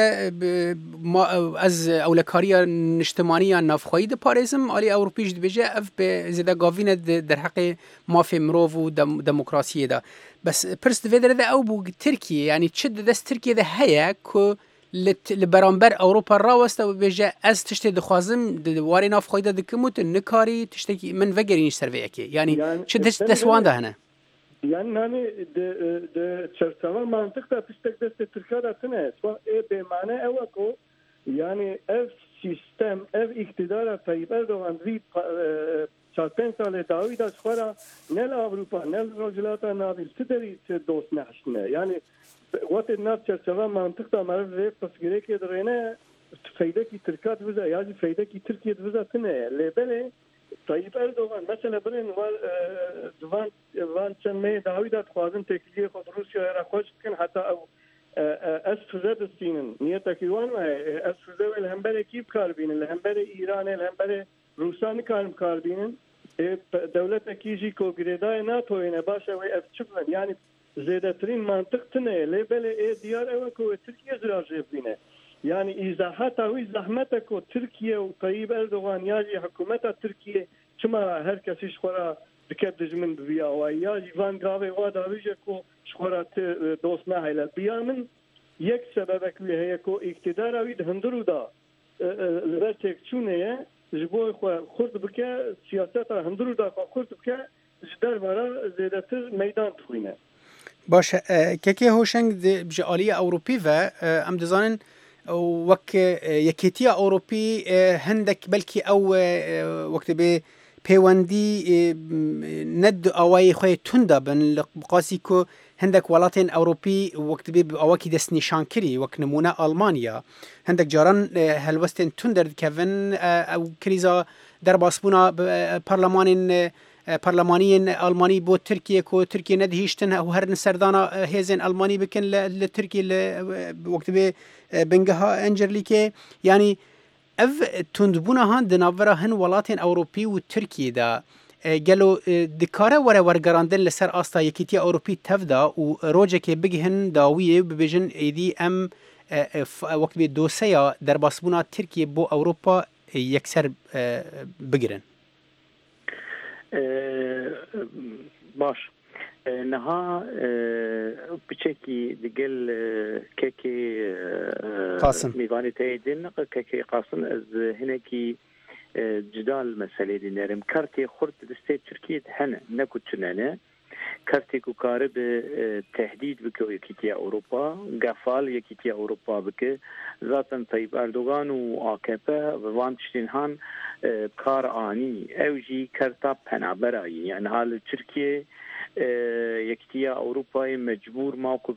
از اولكاريا اجتماعيه نافخوي د باريزم الي اوروبيج دبيجه اف زيدا غافين در حق ما في مروف و ديمقراطيه دا بس برست فيدر ده او بو تركيا يعني تشد دست تركيا ده هيا كو لبرانبر اوروبا راوسته و بيجه از تشتي دخوازم واري ناف خويده دكموت نكاري تشتكي من فقرينش سرفيكي يعني شد دسوان ده هنا يعني ناني د چرچوه منطق ده تشتك دست تركيا ده تنه سواء بمعنى اوكو يعني اف سيستم اف اقتدار طيب اردوغان في 4 سال داوي ده خورا نل اوروبا نل رجلاتا نابل تدري دوست نحشنه يعني وقت الناس چرچوه منطق ده مرد پسگیره که درینه فایده کی ترکات وزا یا فایده کی ترکیه وزا تنه لبله طيب اردوغان مثلا برين وان چنمه داوی داد خوازن تکلیه خود روسیا را خوش کن حتی او اسفزه دستینن نیتاکیوان و اسفزه الهمبره کیب کار بینن الهمبره ایران الهمبره روسان کار بینن دولت اکیجی کو گریدای ناتوینه باشه و افچبن يعني زيادترين منطقتنا لبلا ديار اوكو تركيا زراجبينه يعني اذا حتى وي زحمتك تركيا وطيب اردوغان ياجي حكومتها تركيا كما هر كسيش خورا دکه دجمن بیاویا جوان گاوی وا داویج کو شخورات دوست نه هیل بیامن یک سبب که هی کو اقتدار اوید هندرو دا لبرتک چونه جبو خود بکه سیاست هندرو دا خود بکه جدار برا زیادتر میدان توینه باشه که هوشنگ بجالی اوروپی و ام دزانن وک یکیتی اوروپی هندک بلکی او وقت به پیوندی ند اوای خوی توندا بن قاسی کو هندك ولاتين أوروبي وقت بي أواكي دس نشان كري وقت نمونا ألمانيا هندك جاران هلوستين تندر كيفن أو كريزا درباسبونا برلمانيين ألماني بو تركيا كو تركيا ندهيشتن أو هرن سردانا هيزن ألماني بكن لتركيا وقت بي بنجها أنجرليكي يعني أف تندبونا هان دنافرا هن ولاتين أوروبي وتركيا دا قالوا دكارة ورقراندن لسر أستا يكيتيا أوروبي تفدا وروجك بجهن داوية ببجن إيدي أم وقت بدوسيا در باسبونا تركيا بو أوروبا يكسر بجرن. باش نها بشكي دقل كيكي قاسم ميزاني تايدين كيكي قاسم از هناكي جدال مسألة دينارم كارتي خرد دستي تركيا هنا نكو تنانا كارتي كو كارب تهديد بكو يكيتيا أوروبا قفال يكيتيا أوروبا بك ذاتا طيب أردوغان و آكابا وانتشتين هان كار آني أوجي كارتا بنابراي يعني هال تركيا يكيتيا أوروبا مجبور ماكو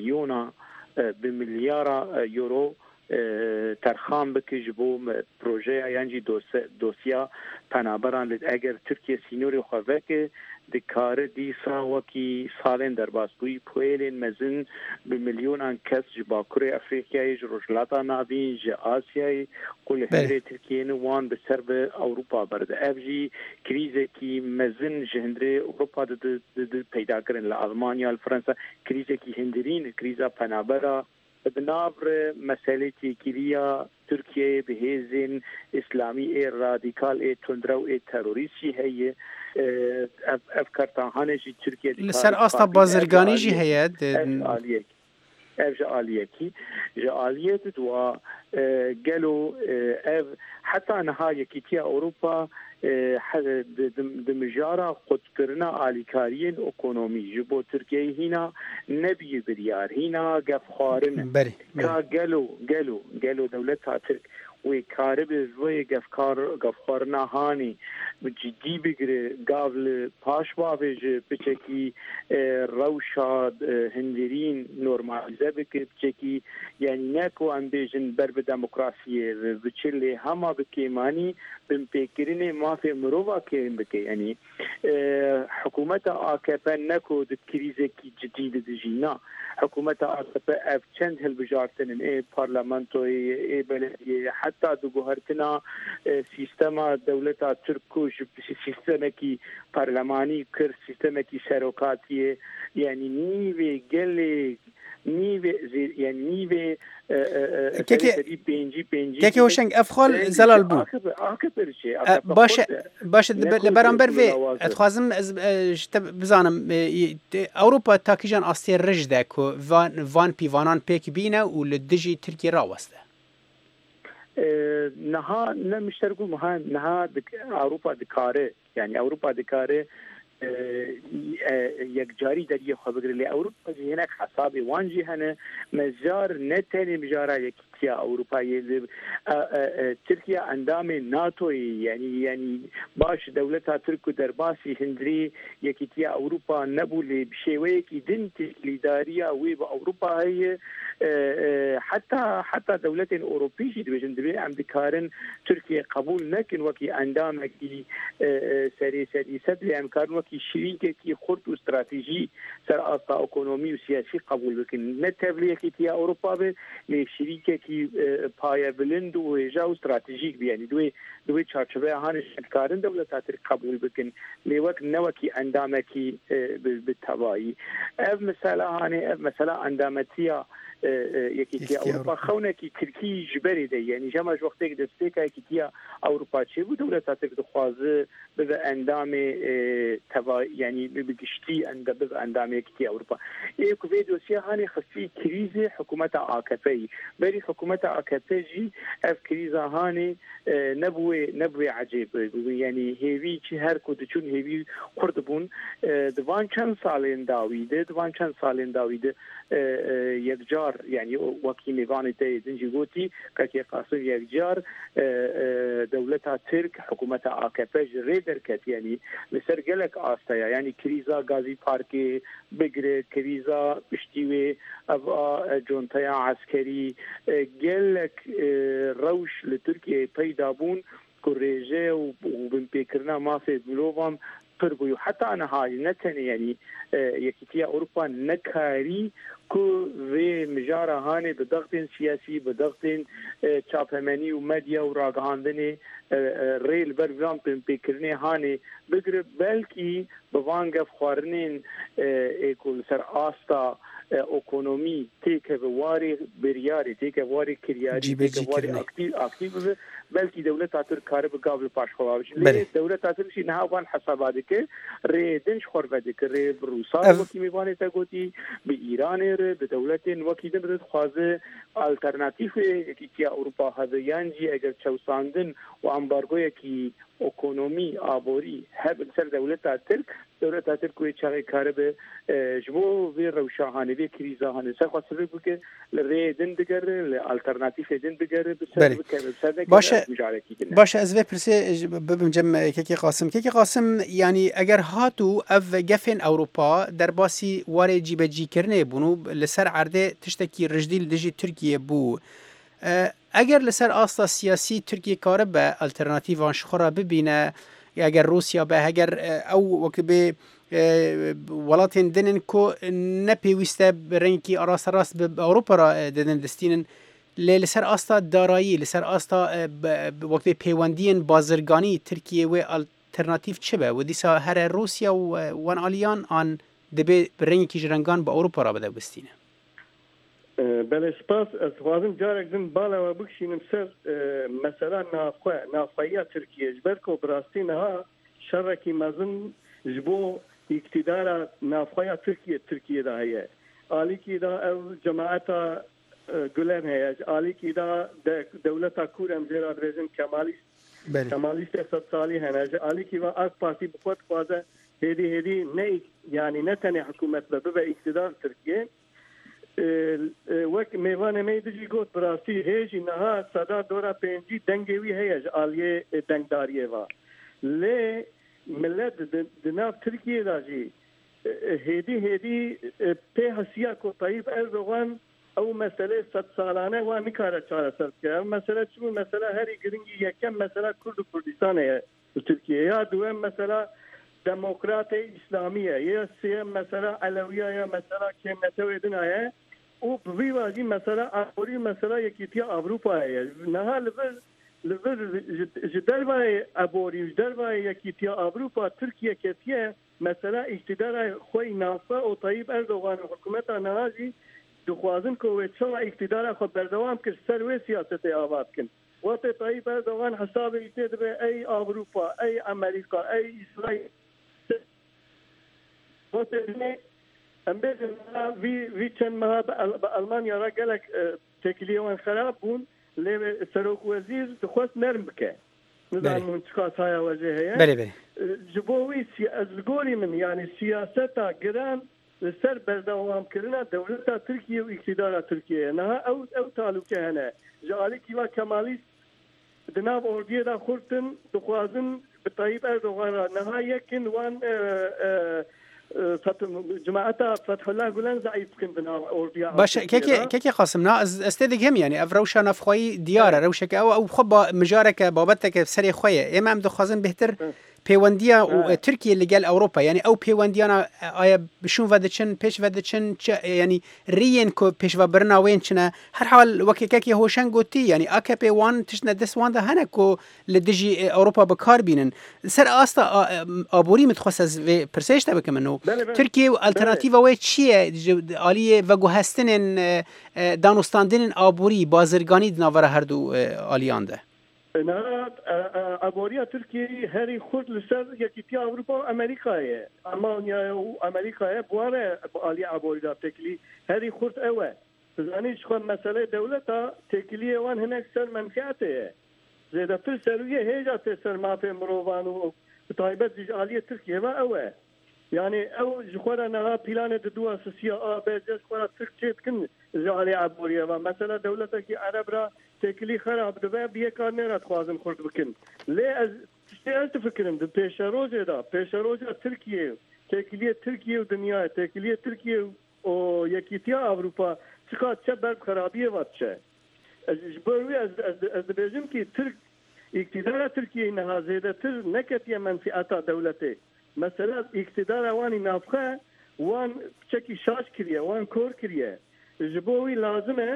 بمليار يورو ترخام بکه جبو پروژه یعنی دوسیا پنابران لد اگر ترکیه سینوری خواه که دکار دیسا وکی سالن در باسبوی پویلین مزن بملیون کس جبا کره افریقیای جروجلاتا نابین جا آسیای قول هنری ترکیه نوان بسر به اوروپا برده افجی کریزه کی مزن جهندره اوروپا ده پیدا کرن لألمانیا الفرنسا کریزه کی هندرین کریزه پنابرا بنابر مسألة كيريا تركيا بهزن إسلامي راديكال تندرو تيروريسي هي أفكار تاهانجي تركيا لسر أستا بازرگاني جي هي جاليكي جالية دوا قالوا حتى نهاية كيتيا أوروبا دمجارة قد كرنا آليكاريين اقونومي جبو تركيا هنا نبي بريار هنا قفخارنا قالوا دولتها ترك وكارب روي قفخارنا هاني جدي بقري قابل باشوا بيج بچكي روشا هندرين نورماليزه بك بچكي يعني ناكو ام بيجن برب ديمقراطيه بچلي هما بكيماني بمبكرين ما في مروفا كيم بك يعني حكومه AKP ناكو دكريزه كي جديده دجينا حكومه AKP اف چند هالبجارتن اي بارلمانتو اي بلديه حتى دغهرتنا سيستم دولتا تركو سیستمکی پارلمانی کر سیستمکی سروکاتیه یعنی نیوه گله نیوه زیر یعنی نیوه كيكي هوشنگ افخال زلال بو باشه لبرانبر في اتخوازم بزانم اوروبا تاكيجان استير رجده كو فان بيفانان بيك بينا ولدجي تركي راوسته نها نمشتركوا مها نها اوروبا دكاره يعني اوروبا دكاره یک جاری در یه خبر لی اروپا هناك حسابي وانجي هنا مزار نتاني مجارا يكتيا اوروبا تركيا اندام ناتو يعني باش دولتها تركو درباسي هندري يكتيا اوروبا نبولي بشيويك دنت لداريا ويب اوروبا هي حتى دولة اوروبية دبي عم دكارن تركيا قبول نكن وكي اندام كي سري سدلي امكان وكي شريكه كي خرط استراتيجي سر استا اقتصادي وسياسي قبول لكن نتبلي كي اوروبا به شريكه كي پايا بلند وجا استراتيجيك يعني دوي چارچوبه هانش کارن دولت قبول بكن لوك نوكي اندامكي بالتبعي مثلا اندامتيا یەکێتی ئەوروپا خەونێکی ترکی ژبەری دە یعنی ژەمەش وەختێک دەستێکە یەکێتیە ئەوروپا چێ بوو دەولەتا ترک دخوازە ببە ئەندامێ ینی بگشتی ببە ئەندامێکیتی ئەوروپا یەکوێ دۆسیە هاانی خستی کریزی حکوومەتە ئاکەپەی بەری حکوومەتە ئاکەپەژی ئەف کریزە هاانی نەبوێ عجێب ینی هێوی چی هەر کو دچون هێوی قورد بوون دوان چەند ساڵێن داویدە دوان چەند ساڵێن داویدە یەکجار ینی وەکی میوانی تێ دنجی گوتی کەکی قاسم یەکجار دەولەتا ترک حکوومەتە ئاکەپەژ ڕێ دەرکەت ینی لەسەر گەلک ئاستەیە ینی کریزا گازی پارکێ بگرێت کریزا پشتیوێ ئەڤا جۆنتەیە عسکەری گەلک ڕەوش لە تورکیە پەیدا بوون کو ڕێژێ و بنپێکردنا مافێ مرۆڤان پر بوو حتا نەهای نەتەنێ ینی یەکێتیە ئەوروپا نەکاری کو وێ مژارە هاانێ بە دەختێن سیاسی بە دەختێن چاپەمەنی و مەدیە و ڕاگەهاندنێ ڕێل بەرگرام پێکردنێ هاانێ بگرێت بەلکی بڤانگەف خواردنێن ئێکۆل سەر ئاستا ئۆکۆنۆمی تێکە بواری بریاری تێکە واری کریاری واری ئاکتیو ببێ بەلکی دەولەت تاتر کارە بگاو لە پاشخۆڵاوش لێ دەولەت تاترشی نهاوان حسابا دکە ڕێ دنج خۆربە دکە ڕێ ڕووسا وەکی میوانێتە گوتی بە ئیرانێ بە دەولەتێن وەکی دەبرێت خوازە ئالتەرناتیفێ یەکێتیە ئەوروپا هەبە یانجی ئەگەر چەوساندن و ئەمبارگۆیەکی ئۆکۆنۆمی ئابۆری هەبن سەر دەولەتا ترک دەولەتا ترک وێ چاڕێ کارە بە ji bo vê rewşahanê vê krîzahanê ser xwasibê bike li rê din digere li alternatîfê din digere bi ser bike mijarekî din baş ez vê pirsê bibim cem kekê qasim yanî eger hatû ev gefên Ewropa derbasî warê cîbecîkirinê bûn û li ser erdê tiştekî rijdî li dijî Tirkiye bû eger li ser asta siyasî Tirkiye karibe alternatîvan ji xwe re bibîne eger Rûsya be heger ew wekibê welatên dinin ku nepêwîste bi rengekî arasterast bi Ewropa re didin distînin lê li ser asta darayî li ser asta wekbê peywendiyên bazirganî Tirkiye wê alternatîv çi be û dîsa here Rûsya û wan aliyan an dibê bi rengekî ji rengan bi Ewropa re bide bistîne belê spas ez dixwazim carek din bala we bikişînim ser mesela navxweya Tirkiye ji ber ku bi rastî niha şerrekî mezin ji bo iktidara navxweya Tirkiye da heye alîkî da ev cemaeta Gülen heye alîkî da dewleta Kur em jê re dirêjin kemalîst sed salî hene ji alîkî ve AK Partî bi xwe dixwaze hêdî ne yanî ne tenê hikûmet be bibe iktidar Tirkiye wek mêvanê me dijî got bi rastî hêjî niha seda dora pêncî dengê wî heye ji aliyê dengdariyê ve lê millet di nav Tirkiye da jî hêdî pê hesiya ku Tayyip Erdogan ew mesele sed salane wan nikare çareser bike ev mesele çi bû mesela herî giringî yekem mesela Kurd û Kurdistanê ye li Tirkiye ya duem mesela demokratê İslamî ye ya sêyem mesela Elewiya ya mesela kêmnetewê din ye û bi vî wajî mesela aborî mesela yekîtiya Avrupayê ye niha li vir ji dervayê aborî ji dervayê yekîtiya Avrupa Tirkiye ketiye mesela iktidara xwe navxwe û Tayyip Erdogan û hikûmeta niha jî dixwazin ku wê çawa iktidara xwe berdewam kir ser wê siyasetê ava bikin watê Tayyip Erdogan hesabê tê dibe ey Avrupa ey Amerîka ey İsraîl watê em bêjin vî çend meha bi Almanya re gelek têkiliyê wan xerab bûn lê Serokvezîr dixwest nerm bike nizanim çi qasaya we jê heye ji bo wî ez li gorî min yanî siyaseta giran li ser berdewamkirina dewleta Tirkiye û iktidara Tirkiye niha ew talûke hene ji alîkî ve kemalîst di nav ordiyê de xurtin dixwazin bi Tayyip Erdogan re niha yekin wan جماعتا فتح الله گلن ضعیف کن بنا اوریا باشه کی قاسم نا استدی هم یعنی اف روشا نفخوی دیاره روشک او خب مجارک بابتک سری خویه امام دو خازن بهتر پەیوەندیە و تورکیە لەگەل ئەوروپا یعنی ئەو پەیوەندیانە ئایا بشون ڤەدەچن پێش ڤەدەچن ینی ڕیەن کۆ پێشڤە برناوێن چنە هەر حال وەکێکێکی هۆشەنگ گوتی ینی ئاکەپێ وان تشتە دەستواندا هەنە کۆ لە دژی ئەوروپا بەکار بینن سەر ئاستا ئابووری متخواستە پرسێشتە بکەمەوە تورکیە و ئەلتەرناتیڤەوەی چییە ئالیە ڤەگوهەستنên دانوستاندنên ئابووری بازرگانی دناوەرە هەردوو ئالیاندا ئابووریە تورکیە هەری خورد لەسەر یەکیتی ئەوروپا و ئەمریکایە ئەمانیا و ئەمریکایە بوارە ئالی ئابووریدا تێکلی هەری خورد ئەوە بزانیش خۆن مەسەلەی دەولەتە تێکلی ئەوان هەنێک سەر منفعەتەیە زێدەتر سەرویە هێجا تێ سەر مافێ مرۆڤان و تایبەت ئالیە تورکیەوە ئەوە يعني او جخورا نها بلان دوا سوسيا بجس خورا تركيت كن جالي عبوريه مثلا دولتك عرب را تكلي خراب دبا بيكار نرات خوازن خرد بكن ليه اشتغل تفكرن ده بيشروجه ده بيشروجه تركيا تكليه تركيا ودنيا تكليه تركيا او يكيتيا اوروبا تقات شباب خرابيه واتشه جبروي از بيجم كي ترك اقتدار تركيا انها زيادتر نكتيه منفعه دولته مثلا اقتدار واني نافخه وان تشكي شاش كريه وان كور كريه جبوي لازمه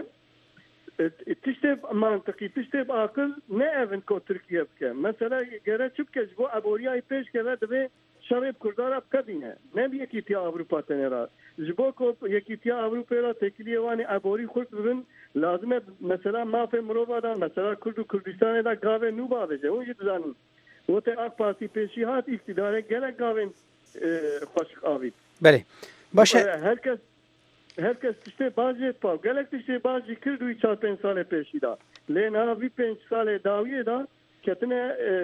تشتب منطقي تشتب عقل نه ايفن كو تركيا بك مثلا غير تشبك جبو ابوريا بيش كذا دبي شرب كردار بكدينه نبي كيتيا اوروبا تنرا جبو كو يكيتيا اوروبا تكليه واني ابوري خرد بن لازمه مثلا ما في مروبا دا مثلا كردستان دا غاوه نو باوجه اون يدزان وقت آق پارتی پیشیهات اقتدار گلک گاوین خوشک آوید بله باشه هر کس تشته بازی پاو گلک تشته بازی کردوی 4-5 سال پیشی دا لین آوی 5 سال داویه دا کتنه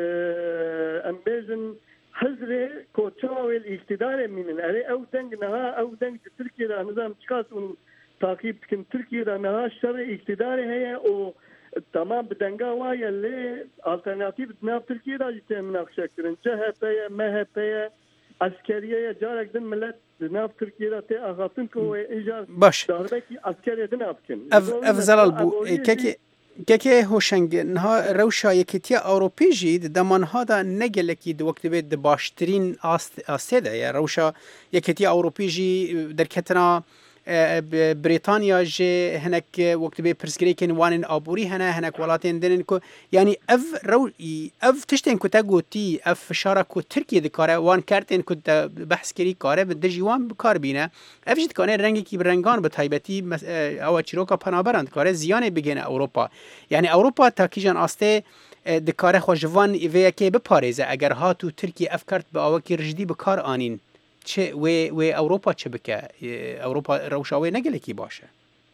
امبیزن حضر کوچاویل اقتدار مینن اره او دنگ نها او دنگ ترکیه دا نظام چکاس اون تاقیب کن ترکیه دا نها شر اقتدار هیا او تمام بدنگا وای لی آلترناتیو ناف ترکیه دا جیت مناقشه کردن CHP'ye MHP'ye askeriye jarek din millet ناف ترکیه دا تی آغاطن که و ایجار داربه کی askeriye din afkin اف زلال بو که هوشنگ نها روشا یکیتی اوروپی جید دمانها دا نگلکی دو وقت بید باشترین آسیده یا روشا یکیتی اوروپی جی در کتنا بريطانيا جي هناك وقت بي برسكري كان وان ابوري هناك ولاتين دين كو يعني اف تشتين كو تاغوتي اف شاركو تركيا دكاره وان كارتين كو بحث كري كاره بدجي وان بكار بينا اف جيت كان رنگي كي برنگان بتايبتي او چيروكا پنابرند كاره زيان بگين اوروبا يعني اوروبا تاكيجان استه دكاره خوجوان ايوه كي بپاريزه اگر هاتو تركيا افكارت با اوكي رجدي بكار انين چه و اوروپا چه بکه اوروپا روشاوی نگلکی باشه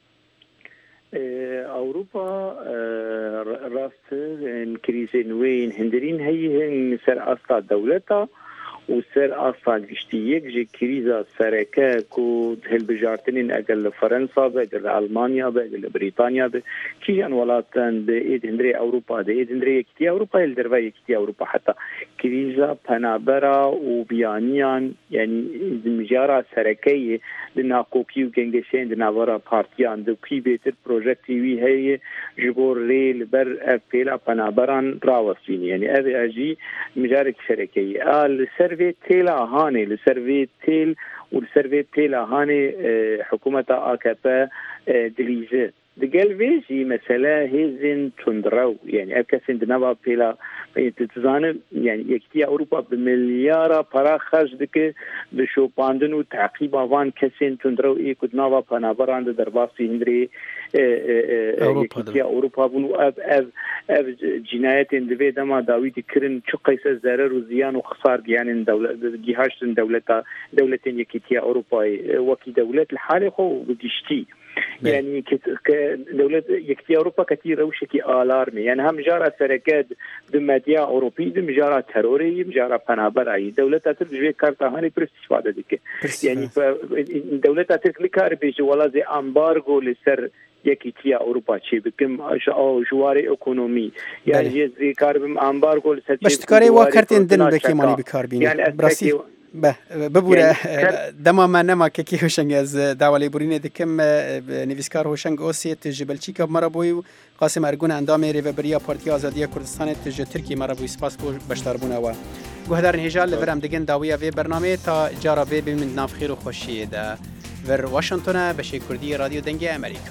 اوروپا راست ان كريزين وين هندرين هي سر اصلا دولتها وسر اصلا جشتيك جي كريزا سركه كو هل بجارتنين اقل فرنسا باقل المانيا باقل بريطانيا كيان ولاتن بايد هندري اوروبا بايد هندري كتي اوروبا الدربا كتي اوروبا حتى كريزا بنابرا وبيانيان يعني مجارة سركيه لناقوكي وجنجشين دناورا بارتيان دو كي بيتر بروجكتي وي هي جبور ريل بر افيلا بنابران راوسين يعني ابي اجي مجارك شركيه السيرفي تيلا هاني السيرفي تيل والسيرفي تيلا هاني حكومه AKP دليزه دقل فيجي مثلا هيزن تندرو يعني أكسين دنابا بيلا تتزانم يعني يكتيا أوروبا بمليارة برا خرج دك بشو باندن وتعقيب وان كسين تندرو إيه كدنابا بنابر عند درباسي هندري يكتيا أوروبا بنو أب جنايات اندفي دما داويد كرن شو قيس الزرر وزيان وخسار يعني جهاش دولتين يكتيا أوروبا وكي دولة الحالة خو بديشتي يعني دولة يكتي أوروبا كتير وشكي آلارمي يعني هم جارة سركات دمادية أوروبي دم جارة تروري جارة بنابرعي دولة ترجع كارتا هاني برستفادة ديك يعني دولة تركلكار بيجي ولا زي أمبارغو لسر يكتي أوروبا شيء بكم أو جواري إقتصادي يعني زي كاربم أمبارغو لسر بس تكاري وكرتين دن بكي ماني بكاربين يعني براسي ببوره دما ما نما كي هوشنگ از داولی برینه دکم نویسکار هوشنگ اوسیت جبلچیکا مرابوی قاسم ارگون اندام ریوبریا پارتی آزادی کردستان تج ترکی مرابوی سپاس بو بشتربونه و گهدارن هێژا لەبەر ئەم دەگەن داویە vê بەرنامەیە تا جارا vê ببین نافخێر و خۆشیێدا ڤەر واشنتنە بەشەی کوردی رادیۆ دەنگی ئەمریکا.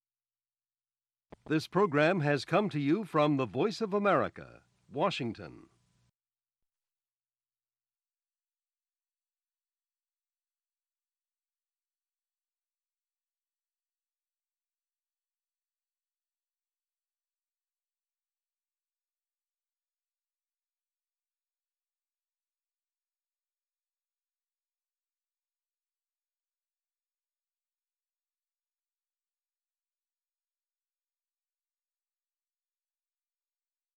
This program has come to you from the Voice of America, Washington.